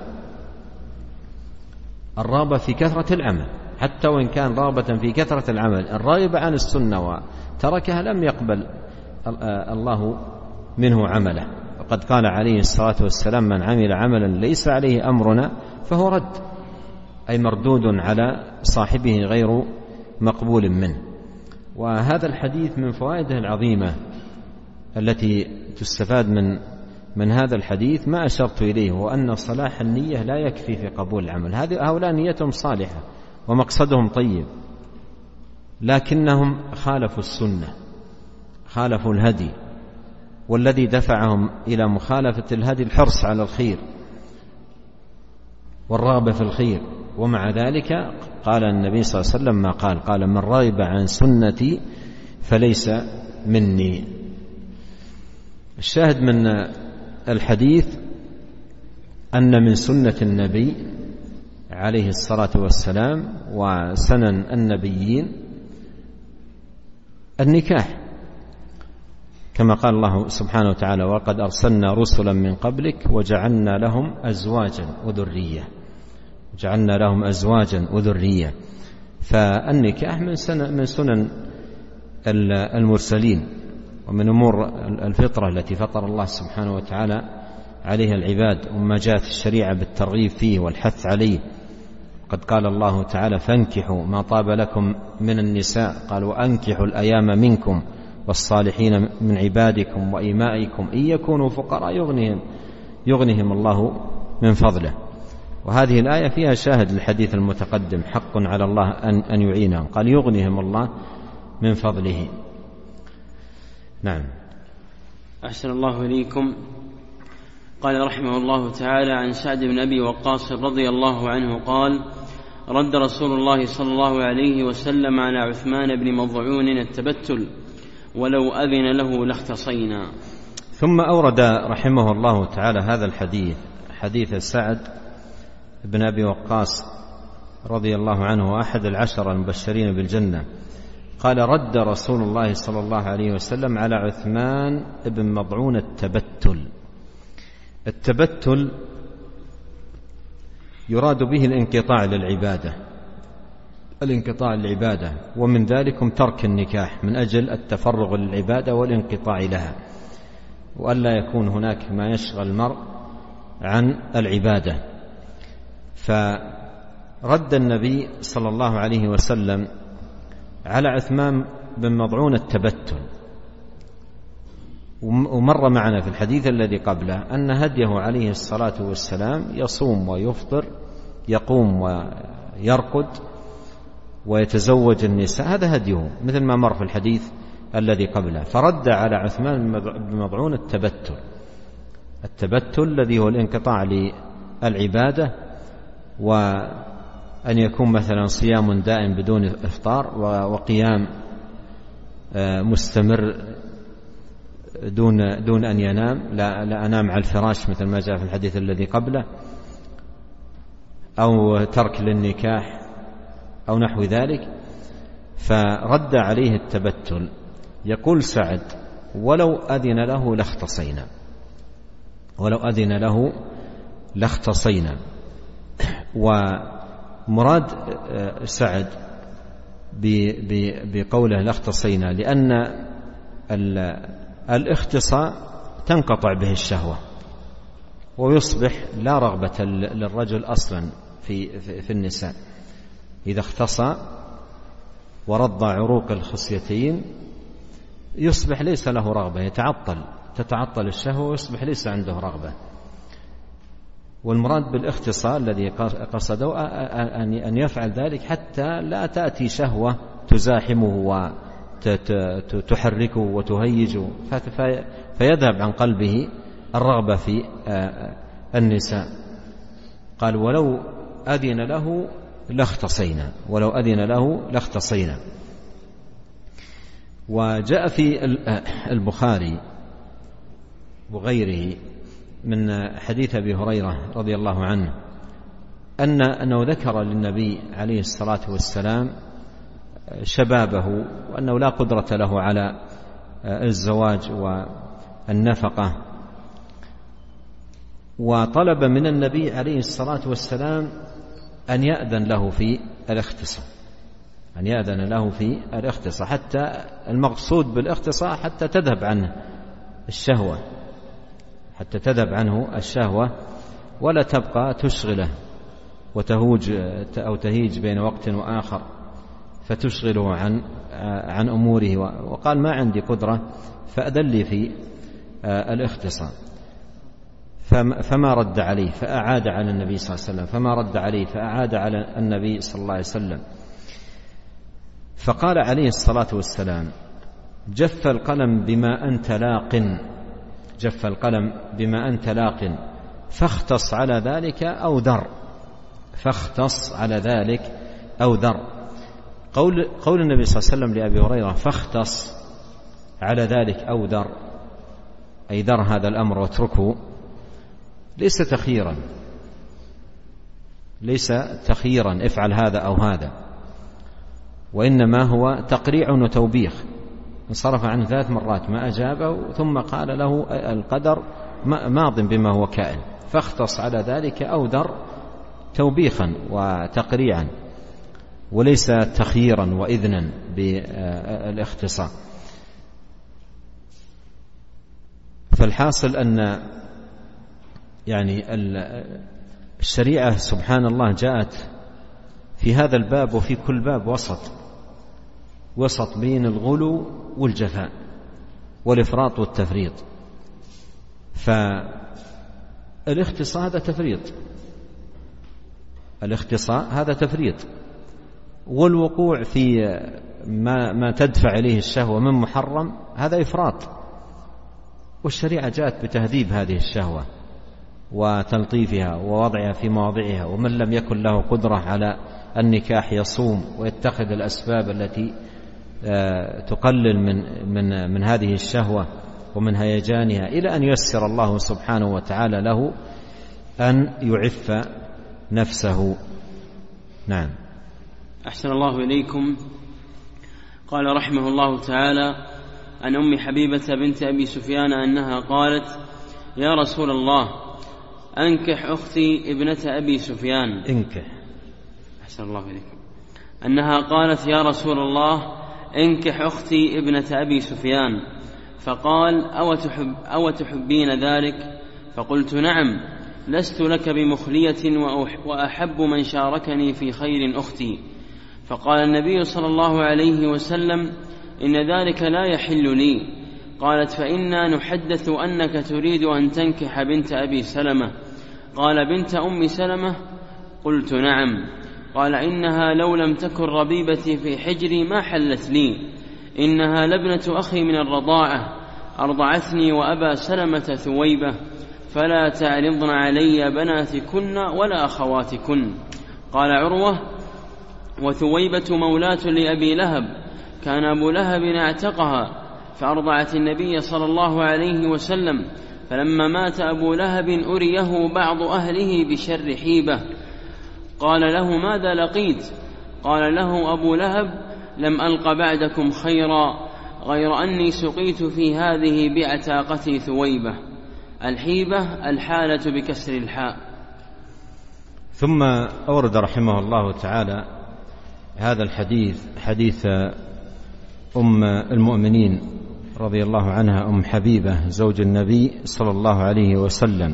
الرغبة في كثرة العمل، حتى وإن كان رغبة في كثرة العمل، الراغب عن السنة وتركها لم يقبل الله منه عمله. وقد قال عليه الصلاة والسلام من عمل عملا ليس عليه أمرنا فهو رد، أي مردود على صاحبه غير مقبول منه. وهذا الحديث من فوائده العظيمة التي تستفاد من هذا الحديث ما أشرت إليه، وأن صلاح النية لا يكفي في قبول العمل. هؤلاء نيتهم صالحة ومقصدهم طيب، لكنهم خالفوا السنة، خالفوا الهدي، والذي دفعهم إلى مخالفة الهدي الحرص على الخير والرغبة في الخير. ومع ذلك قال النبي صلى الله عليه وسلم ما قال من رغب عن سنتي فليس مني. الشاهد من الحديث أن من سنة النبي عليه الصلاة والسلام وسنن النبيين النكاح، كما قال الله سبحانه وتعالى وقد أرسلنا رسلا من قبلك وجعلنا لهم أزواجا وذرية، جعلنا لهم أزواجا وذرية. فالنكاح من سنن المرسلين ومن أمور الفطرة التي فطر الله سبحانه وتعالى عليها العباد، وما جاءت الشريعة بالترغيب فيه والحث عليه. قد قال الله تعالى فانكحوا ما طاب لكم من النساء، قال وأنكحوا الأيام منكم والصالحين من عبادكم وإمائكم إن يكونوا فقراء يغنهم الله من فضله. وهذه الآية فيها شاهد للحديث المتقدم حق على الله أن يعينهم، قال يغنهم الله من فضله. نعم. أحسن الله إليكم. قال رحمه الله تعالى عن سعد بن أبي وقاص رضي الله عنه قال: رد رسول الله صلى الله عليه وسلم على عثمان بن مظعون التبتل ولو أذن له لاختصينا. ثم أورد رحمه الله تعالى هذا الحديث، حديث سعد بن أبي وقاص رضي الله عنه أحد 10 المبشرين بالجنة، قال: رد رسول الله صلى الله عليه وسلم على عثمان بن مظعون التبتل. التبتل يراد به الانقطاع للعبادة، الانقطاع للعبادة، ومن ذلكم ترك النكاح من أجل التفرغ للعبادة والانقطاع لها، وألا يكون هناك ما يشغل المرء عن العبادة. فرد النبي صلى الله عليه وسلم على عثمان بن مظعون التبتل. ومر معنا في الحديث الذي قبله أن هديه عليه الصلاة والسلام يصوم ويفطر، يقوم ويرقد ويتزوج النساء، هذا هديه مثل ما مر في الحديث الذي قبله. فرد على عثمان بن مظعون التبتل الذي هو الانقطاع للعبادة، وأن يكون مثلا صيام دائم بدون إفطار، وقيام مستمر دون أن ينام، لا أنام على الفراش مثل ما جاء في الحديث الذي قبله، أو ترك للنكاح أو نحو ذلك. فرد عليه التبتل. يقول سعد: ولو أذن له لاختصينا، ولو أذن له لاختصينا. ومراد سعد بقوله لاختصينا لأن الاختصاء تنقطع به الشهوة، ويصبح لا رغبة للرجل أصلا في النساء. إذا اختصى ورضى عروق الخصيتين يصبح ليس له رغبة، تتعطل الشهوة ويصبح ليس عنده رغبة. والمراد بالاختصاء الذي قصده أن يفعل ذلك حتى لا تأتي شهوة تزاحمه وتحركه وتهيجه، فيذهب عن قلبه الرغبة في النساء. قال: ولو أذن له لاختصينا، ولو أذن له لاختصينا. وجاء في البخاري وغيره من حديث أبي هريرة رضي الله عنه أنه ذكر للنبي عليه الصلاة والسلام شبابه، وأنه لا قدرة له على الزواج والنفقة، وطلب من النبي عليه الصلاة والسلام أن يأذن له في الاختصاء، أن يأذن له في الاختصاء، حتى المقصود بالاختصاء حتى تذهب عنه الشهوة، حتى تذهب عنه الشهوة ولا تبقى تشغله وتهوج أو تهيج بين وقت وآخر فتشغله عن أموره. وقال: ما عندي قدرة فأذن لي في الاختصاء. فما رد عليه فأعاد على النبي صلى الله عليه وسلم، فما رد عليه فأعاد على النبي صلى الله عليه وسلم. فقال عليه الصلاة والسلام: جف القلم بما أنت لاق، جف القلم بما أنت لاق، فاختص على ذلك أو ذر، فاختص على ذلك أو ذر. قول النبي صلى الله عليه وسلم لأبي هريرة: فاختص على ذلك أو ذر، أي ذر هذا الأمر واتركه، ليس تخييرا، ليس تخييرا افعل هذا أو هذا، وإنما هو تقريع وتوبيخ. انصرف عنه 3 مرات ما أجابه، ثم قال له: القدر ماض بما هو كائن، فاختص على ذلك أو ذر، توبيخا وتقريعا، وليس تخييرا وإذنا بالاختصاء. فالحاصل أن يعني الشريعة سبحان الله جاءت في هذا الباب وفي كل باب وسط بين الغلو والجفاء والإفراط والتفريط. فالاختصاء هذا تفريط، الاختصاء هذا تفريط، والوقوع في ما تدفع إليه الشهوة من محرم هذا إفراط. والشريعة جاءت بتهذيب هذه الشهوة وتلطيفها ووضعها في مواضعها. ومن لم يكن له قدرة على النكاح يصوم ويتخذ الأسباب التي تقلل من هذه الشهوة ومن هيجانها، إلى أن ييسر الله سبحانه وتعالى له أن يعف نفسه. نعم. أحسن الله إليكم. قال رحمه الله تعالى عن أم حبيبة بنت أبي سفيان أنها قالت: يا رسول الله، أنكح أختي ابنة أبي سفيان. انكح. أحسن الله إليكم. أنها قالت: يا رسول الله، انكح أختي ابنة أبي سفيان. فقال: أو تحبين ذلك؟ فقلت: نعم، لست لك بمخلية وأحب من شاركني في خير أختي. فقال النبي صلى الله عليه وسلم: إن ذلك لا يحل لي. قالت: فإنا نحدث أنك تريد أن تنكح بنت أبي سلمة. قال: بنت أم سلمة؟ قلت: نعم. قال: إنها لو لم تكن ربيبتي في حجري ما حلت لي، إنها لابنة أخي من الرضاعة، أرضعتني وأبا سلمة ثويبة، فلا تعرضن علي بناتكن ولا أخواتكن. قال عروة: وثويبة مولاة لأبي لهب، كان أبو لهب اعتقها، فأرضعت النبي صلى الله عليه وسلم، فلما مات أبو لهب أريه بعض أهله بشر حيبة. قال له: ماذا لقيت؟ قال له أبو لهب: لم ألق بعدكم خيرا، غير أني سقيت في هذه بعتاقتي ثويبة. الحيبة الحالة بكسر الحاء. ثم أورد رحمه الله تعالى هذا الحديث، حديث أم المؤمنين رضي الله عنها، أم حبيبة زوج النبي صلى الله عليه وسلم.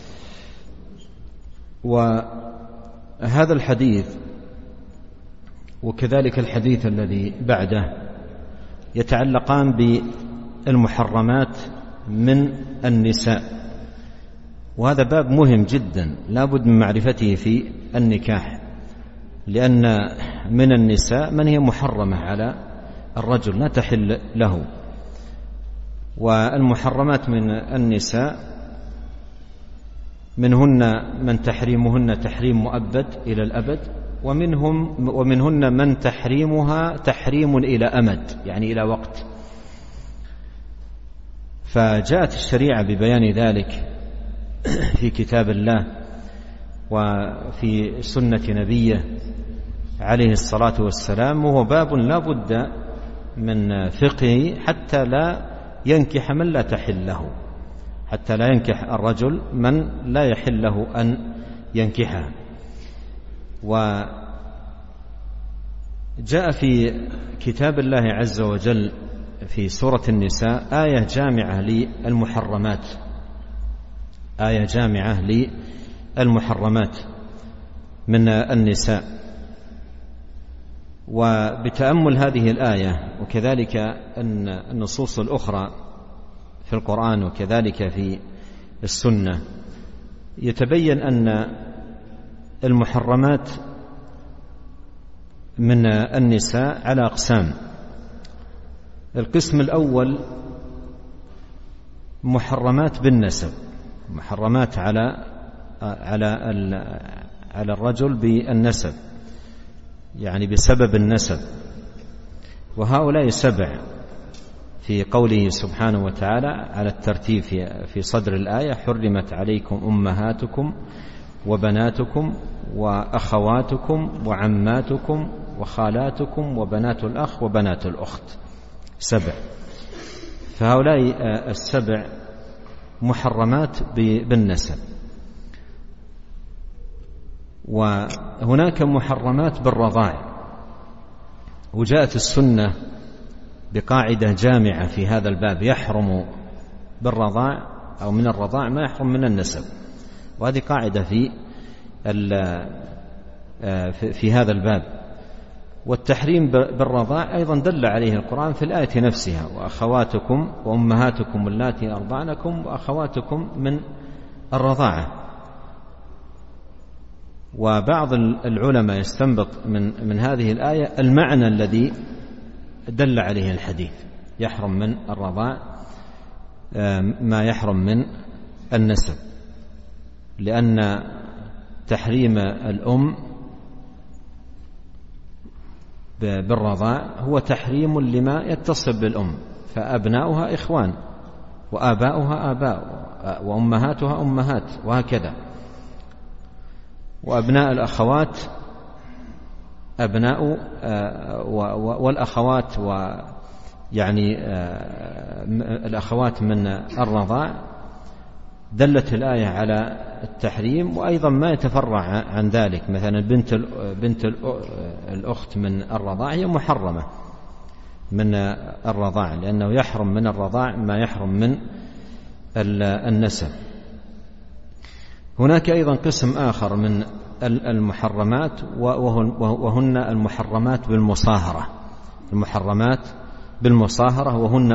وهذا الحديث وكذلك الحديث الذي بعده يتعلقان بالمحرمات من النساء، وهذا باب مهم جدا لا بد من معرفته في النكاح، لأن من النساء من هي محرمة على الرجل لا تحل له. والمحرمات من النساء منهن من تحريمهن تحريم مؤبد إلى الأبد، ومنهن من تحريمها تحريم إلى أمد، يعني إلى وقت. فجاءت الشريعة ببيان ذلك في كتاب الله وفي سنة نبيه عليه الصلاة والسلام، وهو باب لا بد من فقهه حتى لا ينكح من لا تحل له، حتى لا ينكح الرجل من لا يحل له أن ينكحها. وجاء في كتاب الله عز وجل في سورة النساء آية جامعة للمحرمات، آية جامعة للمحرمات من النساء. وبتأمل هذه الآية وكذلك النصوص الأخرى في القرآن وكذلك في السنة يتبين أن المحرمات من النساء على أقسام. القسم الأول محرمات بالنسب، محرمات على الرجل بالنسب، يعني بسبب النسب، وهؤلاء 7 في قوله سبحانه وتعالى على الترتيب في صدر الآية: حرمت عليكم أمهاتكم وبناتكم وأخواتكم وعماتكم وخالاتكم وبنات الأخ وبنات الأخت. 7. فهؤلاء 7 محرمات بالنسب. وهناك محرمات بالرضاع، وجاءت السنة بقاعدة جامعة في هذا الباب: يحرم بالرضاع أو من الرضاع ما يحرم من النسب. وهذه قاعدة في هذا الباب. والتحريم بالرضاع أيضا دل عليه القرآن في الآية نفسها: وأخواتكم وأمهاتكم اللاتي أرضعنكم وأخواتكم من الرضاعة. وبعض العلماء يستنبط من هذه الآية المعنى الذي دل عليه الحديث: يحرم من الرضاع ما يحرم من النسب، لأن تحريم الأم بالرضاع هو تحريم لما يتصل بالأم، فأبناؤها إخوان وآباؤها آباء وأمهاتها أمهات وهكذا، وأبناء الأخوات أبناء والأخوات ويعني الأخوات من الرضاع. دلت الآية على التحريم، وأيضا ما يتفرع عن ذلك، مثلا بنت الأخت من الرضاع هي محرمة من الرضاع، لأنه يحرم من الرضاع ما يحرم من النسب. هناك أيضا قسم آخر من المحرمات، وهن المحرمات بالمصاهرة، المحرمات بالمصاهرة، وهن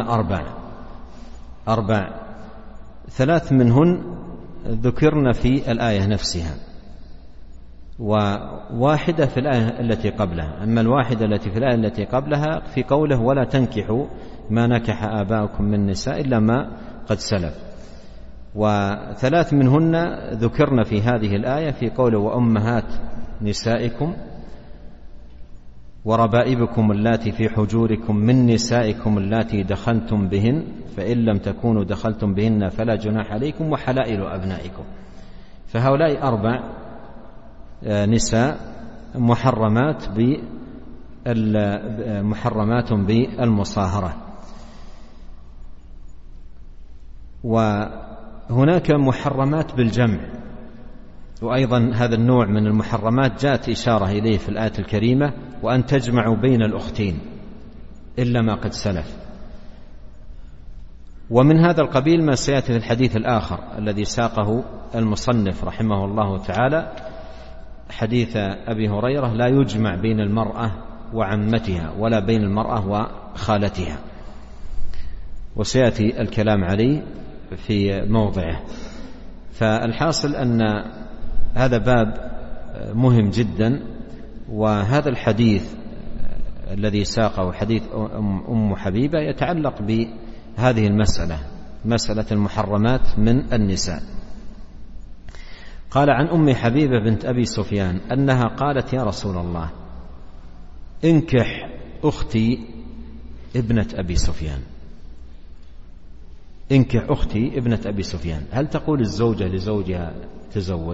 أربع، 3 منهن ذكرن في الآية نفسها، وواحدة في الآية التي قبلها. أما الواحدة التي في الآية التي قبلها في قوله ولا تنكحوا ما نكح آباؤكم من نساء إلا ما قد سلف، و3 منهن ذكرن في هذه الآية في قوله وأمهات نسائكم وربائبكم اللاتي في حجوركم من نسائكم اللاتي دخلتم بهن فإن لم تكونوا دخلتم بهن فلا جناح عليكم وحلائل أبنائكم. فهؤلاء 4 نساء محرمات بالمصاهرة. وهناك محرمات بالجمع، وأيضا هذا النوع من المحرمات جاءت إشارة إليه في الآية الكريمة وأن تجمعوا بين الأختين إلا ما قد سلف. ومن هذا القبيل ما سيأتي في الحديث الآخر الذي ساقه المصنف رحمه الله تعالى، حديث أبي هريرة لا يجمع بين المرأة وعمتها ولا بين المرأة وخالتها، وسيأتي الكلام عليه في موضعه. فالحاصل أن هذا باب مهم جدا، وهذا الحديث الذي ساقه حديث أم حبيبة يتعلق بهذه المسألة، مسألة المحرمات من النساء. قال عن أم حبيبة بنت أبي سفيان أنها قالت يا رسول الله انكح أختي ابنة أبي سفيان، انكح أختي ابنة أبي سفيان. هل تقول الزوجة لزوجها تزوج؟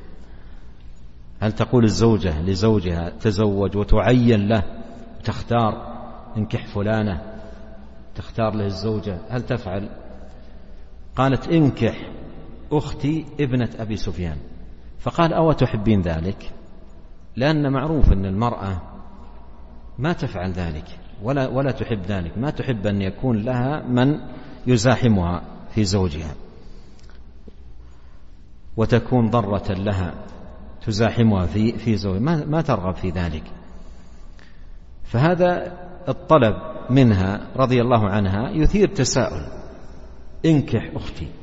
هل تقول الزوجة لزوجها تزوج وتعين له تختار انكح فلانة، تختار له الزوجة؟ هل تفعل؟ قالت انكح أختي ابنة أبي سفيان. فقال أو تحبين ذلك؟ لأن معروف أن المرأة ما تفعل ذلك ولا تحب ذلك، ما تحب أن يكون لها من يزاحمها في زوجها وتكون ضرة لها تزاحمها في زوجها، ما ترغب في ذلك. فهذا الطلب منها رضي الله عنها يثير تساؤل، انكح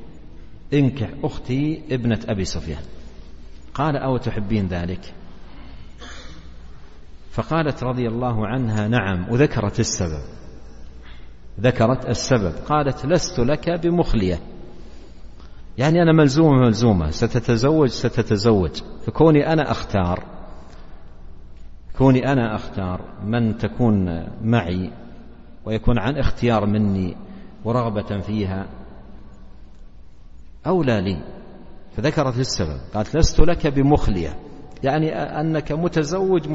أختي ابنة أبي سفيان. قال أو تحبين ذلك؟ فقالت رضي الله عنها نعم، وذكرت السبب. قالت لست لك بمخلية، يعني أنا ملزومة، ستتزوج، فكوني أنا أختار من تكون معي ويكون عن اختيار مني ورغبة فيها أولى لي. فذكرت السبب، قالت لست لك بمخلية، يعني أنك متزوج.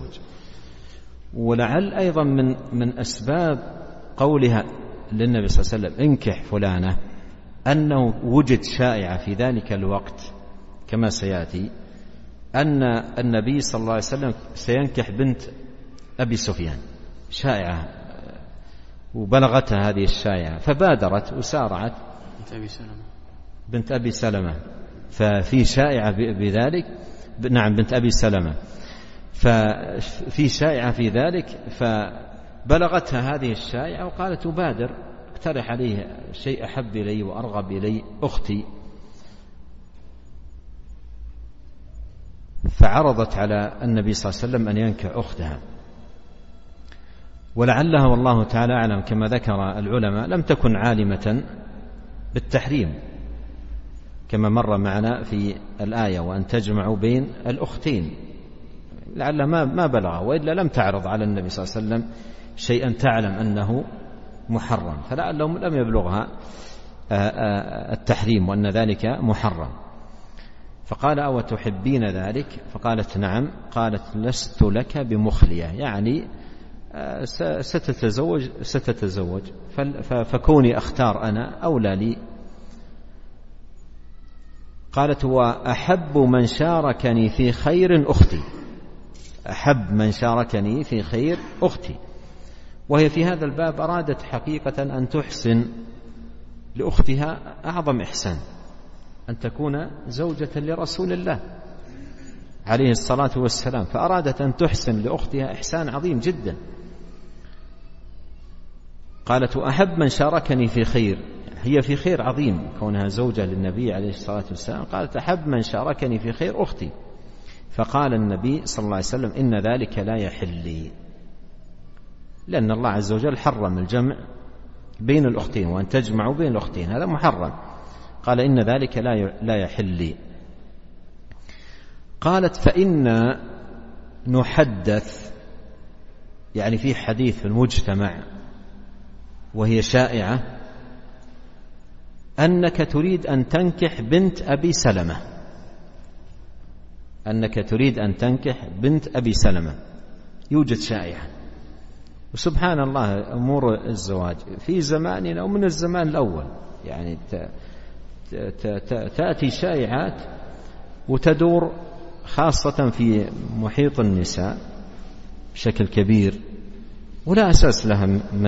ولعل أيضا من أسباب قولها للنبي صلى الله عليه وسلم انكح فلانة أنه وجد شائعة في ذلك الوقت كما سيأتي أن النبي صلى الله عليه وسلم سينكح بنت أبي سفيان، شائعة وبلغتها هذه الشائعة، فبادرت وسارعت بنت أبي سلمة. ففي شائعة بذلك، نعم بنت أبي سلمة، ففي شائعة في ذلك، فبلغتها هذه الشائعة وقالت أبادر اقترح عليه شيء أحب إلي وأرغب إلي أختي. فعرضت على النبي صلى الله عليه وسلم أن ينكح أختها، ولعلها والله تعالى أعلم كما ذكر العلماء لم تكن عالمة بالتحريم كما مر معنا في الآية وأن تجمعوا بين الأختين، لعل ما بلغ، وإلا لم تعرض على النبي صلى الله عليه وسلم شيئا تعلم أنه محرم، فلعلهم لم يبلغها التحريم وأن ذلك محرم. فقال أو تحبين ذلك؟ فقالت نعم. قالت لست لك بمخلية، يعني ستتزوج فكوني أختار أنا أولى لي. قالت وأحب من شاركني في خير أختي، أحب من شاركني في خير أختي. وهي في هذا الباب أرادت حقيقة أن تحسن لأختها أعظم إحسان، أن تكون زوجة لرسول الله عليه الصلاة والسلام، فأرادت أن تحسن لأختها إحسان عظيم جدا. قالت وأحب من شاركني في خير، هي في خير عظيم كونها زوجة للنبي عليه الصلاة والسلام. قالت أحب من شاركني في خير أختي. فقال النبي صلى الله عليه وسلم إن ذلك لا يحل لي، لأن الله عز وجل حرم الجمع بين الأختين وأن تجمعوا بين الأختين، هذا محرم. قال إن ذلك لا يحل لي. قالت فإن نحدث، يعني في حديث في المجتمع وهي شائعة أنك تريد أن تنكح بنت أبي سلمة، أنك تريد أن تنكح بنت أبي سلمة، يوجد شائعة. وسبحان الله أمور الزواج في زماننا ومن الزمان الأول يعني تأتي شائعات وتدور خاصة في محيط النساء بشكل كبير، ولا أساس لها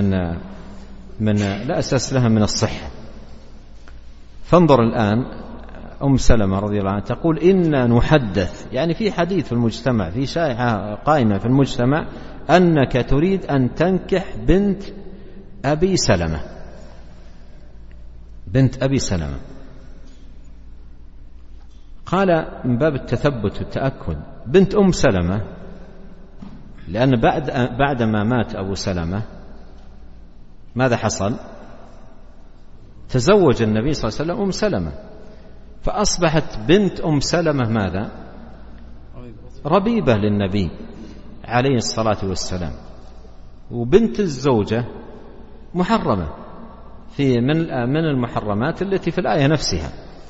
لا أساس لها من الصحة. فانظر الآن أم سلمة رضي الله عنها تقول إنا نحدث، يعني في حديث في المجتمع، في شائعة قائمة في المجتمع أنك تريد أن تنكح بنت أبي سلمة، بنت أبي سلمة. قال من باب التثبت والتأكد بنت أم سلمة، لأن بعد ما مات أبو سلمة ماذا حصل؟ تزوج النبي صلى الله عليه وسلم أم سلمة، فأصبحت بنت أم سلمة ماذا؟ ربيبة للنبي عليه الصلاة والسلام، وبنت الزوجة محرمة في من المحرمات التي في الآية نفسها.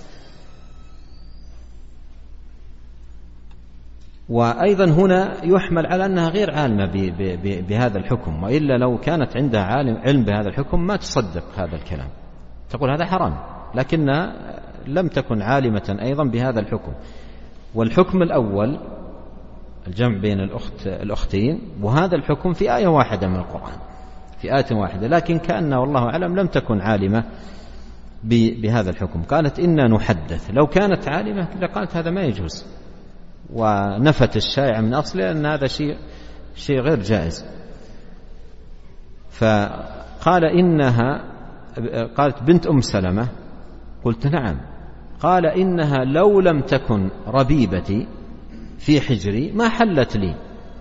وأيضا هنا يحمل على أنها غير عالمة بهذا الحكم، وإلا لو كانت عندها علم بهذا الحكم ما تصدق هذا الكلام، تقول هذا حرام، لكنها لم تكن عالمة أيضا بهذا الحكم. والحكم الأول الجمع بين الأختين، وهذا الحكم في آية واحدة من القرآن، في آية واحدة، لكن كأنها والله أعلم لم تكن عالمة بهذا الحكم. قالت إنا نحدث، لو كانت عالمة لقالت هذا ما يجوز، ونفت الشائع من أصله أن هذا شيء غير جائز. فقال إنها، قالت بنت أم سلمة، قلت نعم. قال إنها لو لم تكن ربيبتي في حجري ما حلت لي.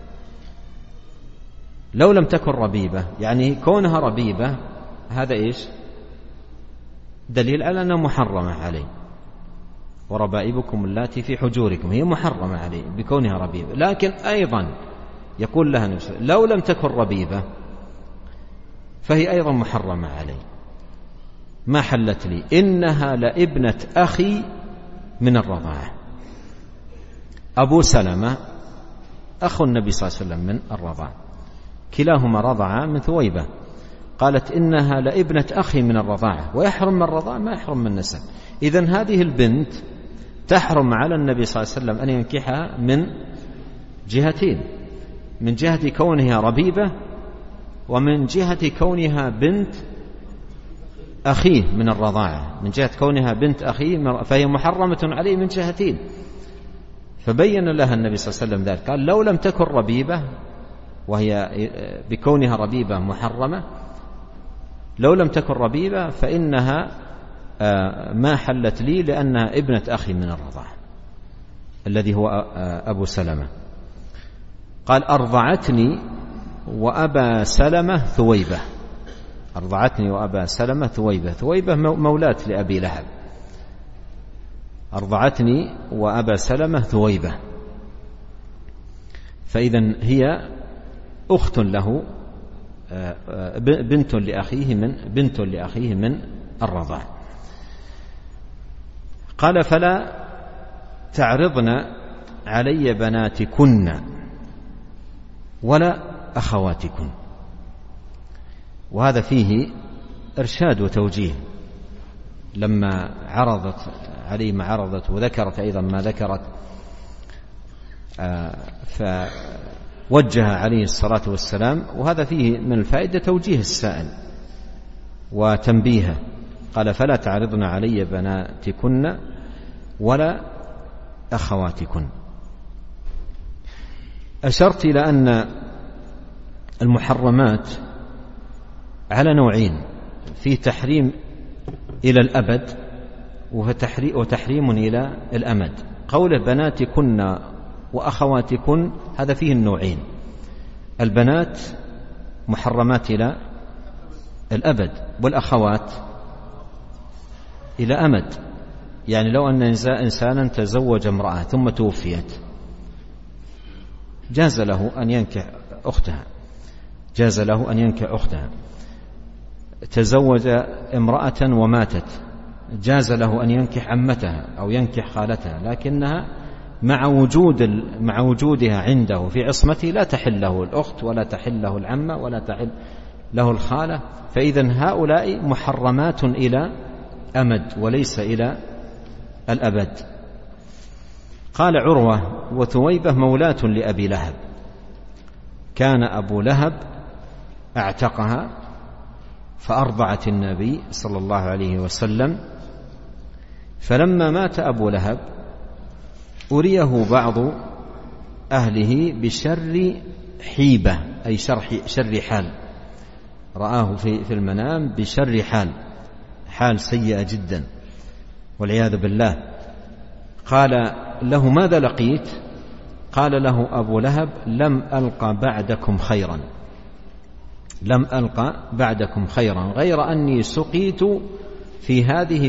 لو لم تكن ربيبة يعني كونها ربيبة هذا إيش؟ دليل على أنها محرمة عليه. وربائبكم اللاتي في حجوركم، هي محرمة عليه بكونها ربيبة. لكن أيضا يقول لها نفسه لو لم تكن ربيبة فهي أيضا محرمة عليه، ما حلت لي. إنها لابنة أخي من الرضاعة. أبو سلمة أخو النبي صلى الله عليه وسلم من الرضاعة، كلاهما رضعا من ثويبة. قالت إنها لابنة أخي من الرضاعة، ويحرم من الرضاعة ما يحرم من النسب. إذن هذه البنت تحرم على النبي صلى الله عليه وسلم أن ينكحها من جهتين، من جهة كونها ربيبة، ومن جهة كونها بنت أخيه من الرضاعة. من جهة كونها بنت أخيه فهي محرمة عليه من جهتين. فبين لها النبي صلى الله عليه وسلم ذلك، قال لو لم تكن ربيبة، وهي بكونها ربيبة محرمة، لو لم تكن ربيبة فإنها ما حلت لي لأنها ابنة أخي من الرضاعة الذي هو أبو سلمة. قال أرضعتني وأبا سلمة ثويبة، أرضعتني وأبا سلمة ثويبة. ثويبة مولاة لأبي لهب. أرضعتني وأبا سلمة ثويبة، فإذن هي أخت له، بنت لأخيه من الرضاع. قال فلا تعرضن علي بناتكن ولا أخواتكن. وهذا فيه إرشاد وتوجيه، لما عرضت عليه ما عرضت وذكرت أيضا ما ذكرت، فوجه عليه الصلاة والسلام. وهذا فيه من الفائدة توجيه السائل وتنبيهه. قال فلا تعرضن علي بناتكن ولا أخواتكن. أشرت إلى أن المحرمات على نوعين: في تحريم إلى الأبد وتحريم إلى الأمد. قول بناتكن وأخواتكن هذا فيه النوعين: البنات محرمات إلى الأبد، والأخوات إلى أمد. يعني لو أن إنسانا تزوج امرأة ثم توفيت جاز له أن ينكح أختها، تزوج امرأة وماتت جاز له أن ينكح عمتها أو ينكح خالتها، لكنها مع وجودها عنده في عصمته لا تحل له الأخت ولا تحل له العمة ولا تحل له الخالة. فإذن هؤلاء محرمات إلى أمد وليس إلى الأبد. قال عروة: وثويبة مولاة لأبي لهب، كان أبو لهب اعتقها فأرضعت النبي صلى الله عليه وسلم، فلما مات أبو لهب أريه بعض أهله بشر حيبة، أي شر حال، رآه في المنام بشر حال سيئة جدا والعياذ بالله. قال له: ماذا لقيت؟ قال له أبو لهب: لم ألق بعدكم خيرا غير أني سقيت في هذه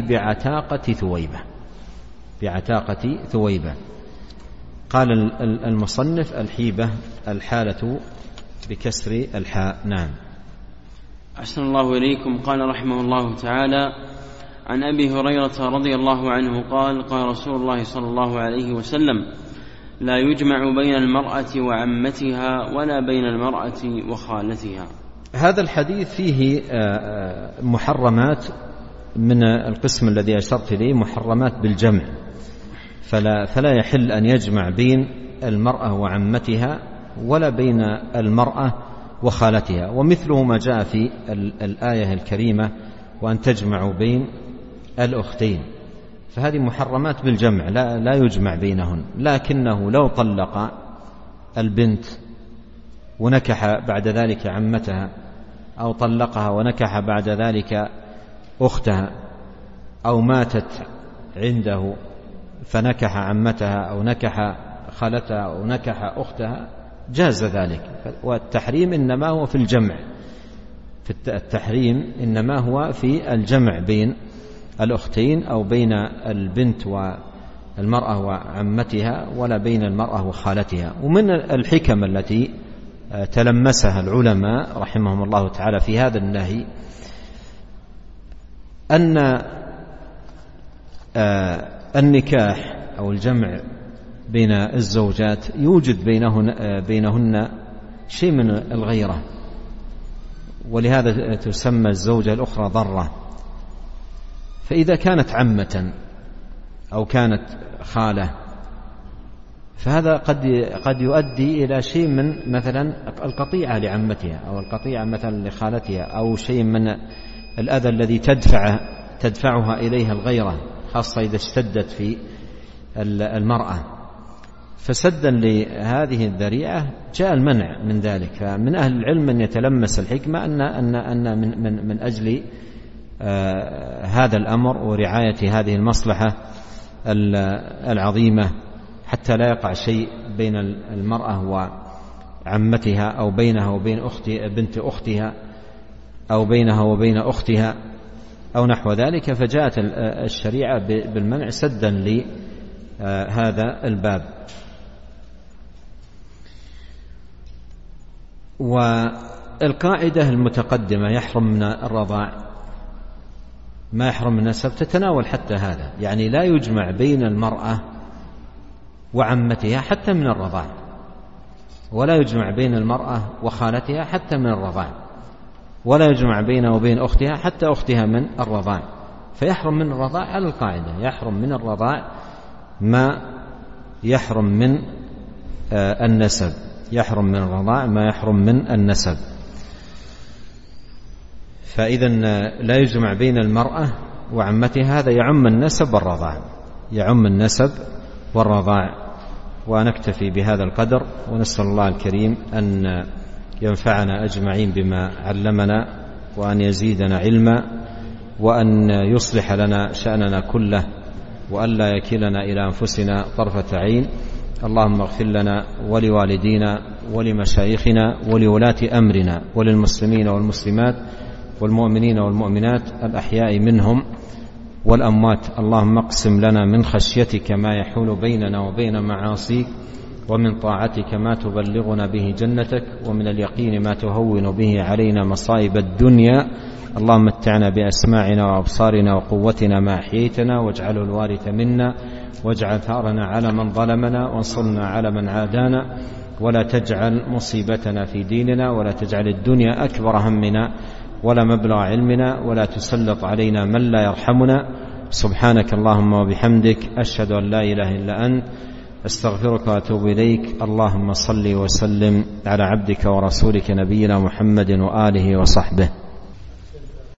بعتاقة ثويبة. قال المصنف: الحيبة الحالة بكسر الحاء. نعم. أحسن الله إليكم. قال رحمه الله تعالى: عن أبي هريرة رضي الله عنه قال: قال رسول الله صلى الله عليه وسلم: لا يجمع بين المرأة وعمتها ولا بين المرأة وخالتها. هذا الحديث فيه محرمات من القسم الذي أشرت إليه، محرمات بالجمع، فلا يحل أن يجمع بين المرأة وعمتها ولا بين المرأة وخالتها. ومثله ما جاء في الآية الكريمة: وأن تجمعوا بين الأختين. فهذه محرمات بالجمع لا يجمع بينهن. لكنه لو طلق البنت ونكح بعد ذلك عمتها، أو طلقها ونكح بعد ذلك أختها، أو ماتت عنده فنكح عمتها أو نكح خالتها أو نكح أختها، جاز ذلك. والتحريم إنما هو في الجمع، التحريم إنما هو في الجمع بين الأختين أو بين البنت والمرأة وعمتها ولا بين المرأة وخالتها. ومن الحكم التي تلمسها العلماء رحمهم الله تعالى في هذا النهي أن النكاح أو الجمع بين الزوجات يوجد بينهن شيء من الغيرة، ولهذا تسمى الزوجة الأخرى ضرة. فإذا كانت عمة أو كانت خالة فهذا قد يؤدي إلى شيء من مثلا القطيعة لعمتها أو القطيعة مثلا لخالتها، أو شيء من الأذى الذي تدفعها إليها الغيرة، خاصة إذا اشتدت في المرأة. فسدا لهذه الذريعة جاء المنع من ذلك. فمن أهل العلم من يتلمس الحكمة أن من أجل هذا الأمر ورعاية هذه المصلحة العظيمة حتى لا يقع شيء بين المرأة وعمتها أو بينها وبين بنت أختها، أو بينها وبين أختها أو نحو ذلك، فجاءت الشريعة بالمنع سدا لهذا الباب. والقاعدة المتقدمة يحرم من الرضاع ما يحرم من النسب تتناول حتى هذا، يعني لا يجمع بين المرأة وعمتها حتى من الرضاع، ولا يجمع بين المرأة وخالتها حتى من الرضاع، ولا يجمع بينها وبين أختها حتى أختها من الرضاع. فيحرم من الرضاع على القاعدة، يحرم من الرضاع ما يحرم من النسب، يحرم من الرضاع ما يحرم من النسب. فإذا لا يجمع بين المرأة وعمتها، هذا يعم النسب والرضاع، يعم النسب والرضاع. ونكتفي بهذا القدر، ونسأل الله الكريم أن ينفعنا أجمعين بما علمنا، وأن يزيدنا علما، وأن يصلح لنا شأننا كله، وأن لا يكلنا إلى أنفسنا طرفة عين. اللهم اغفر لنا ولوالدينا ولمشايخنا ولولاة أمرنا وللمسلمين والمسلمات والمؤمنين والمؤمنات الأحياء منهم والأموات. اللهم اقسم لنا من خشيتك ما يحول بيننا وبين معاصيك، ومن طاعتك ما تبلغنا به جنتك، ومن اليقين ما تهون به علينا مصائب الدنيا. اللهم متعنا بأسماعنا وأبصارنا وقوتنا ما أحييتنا، واجعله الوارث منا، واجعل ثارنا على من ظلمنا، وانصرنا على من عادانا، ولا تجعل مصيبتنا في ديننا، ولا تجعل الدنيا أكبر همنا ولا مبلغ علمنا، ولا تسلط علينا من لا يرحمنا. سبحانك اللهم وبحمدك، أشهد أن لا إله إلا أنت، أستغفرك وأتوب إليك. اللهم صل وسلم على عبدك ورسولك نبينا محمد وآله وصحبه.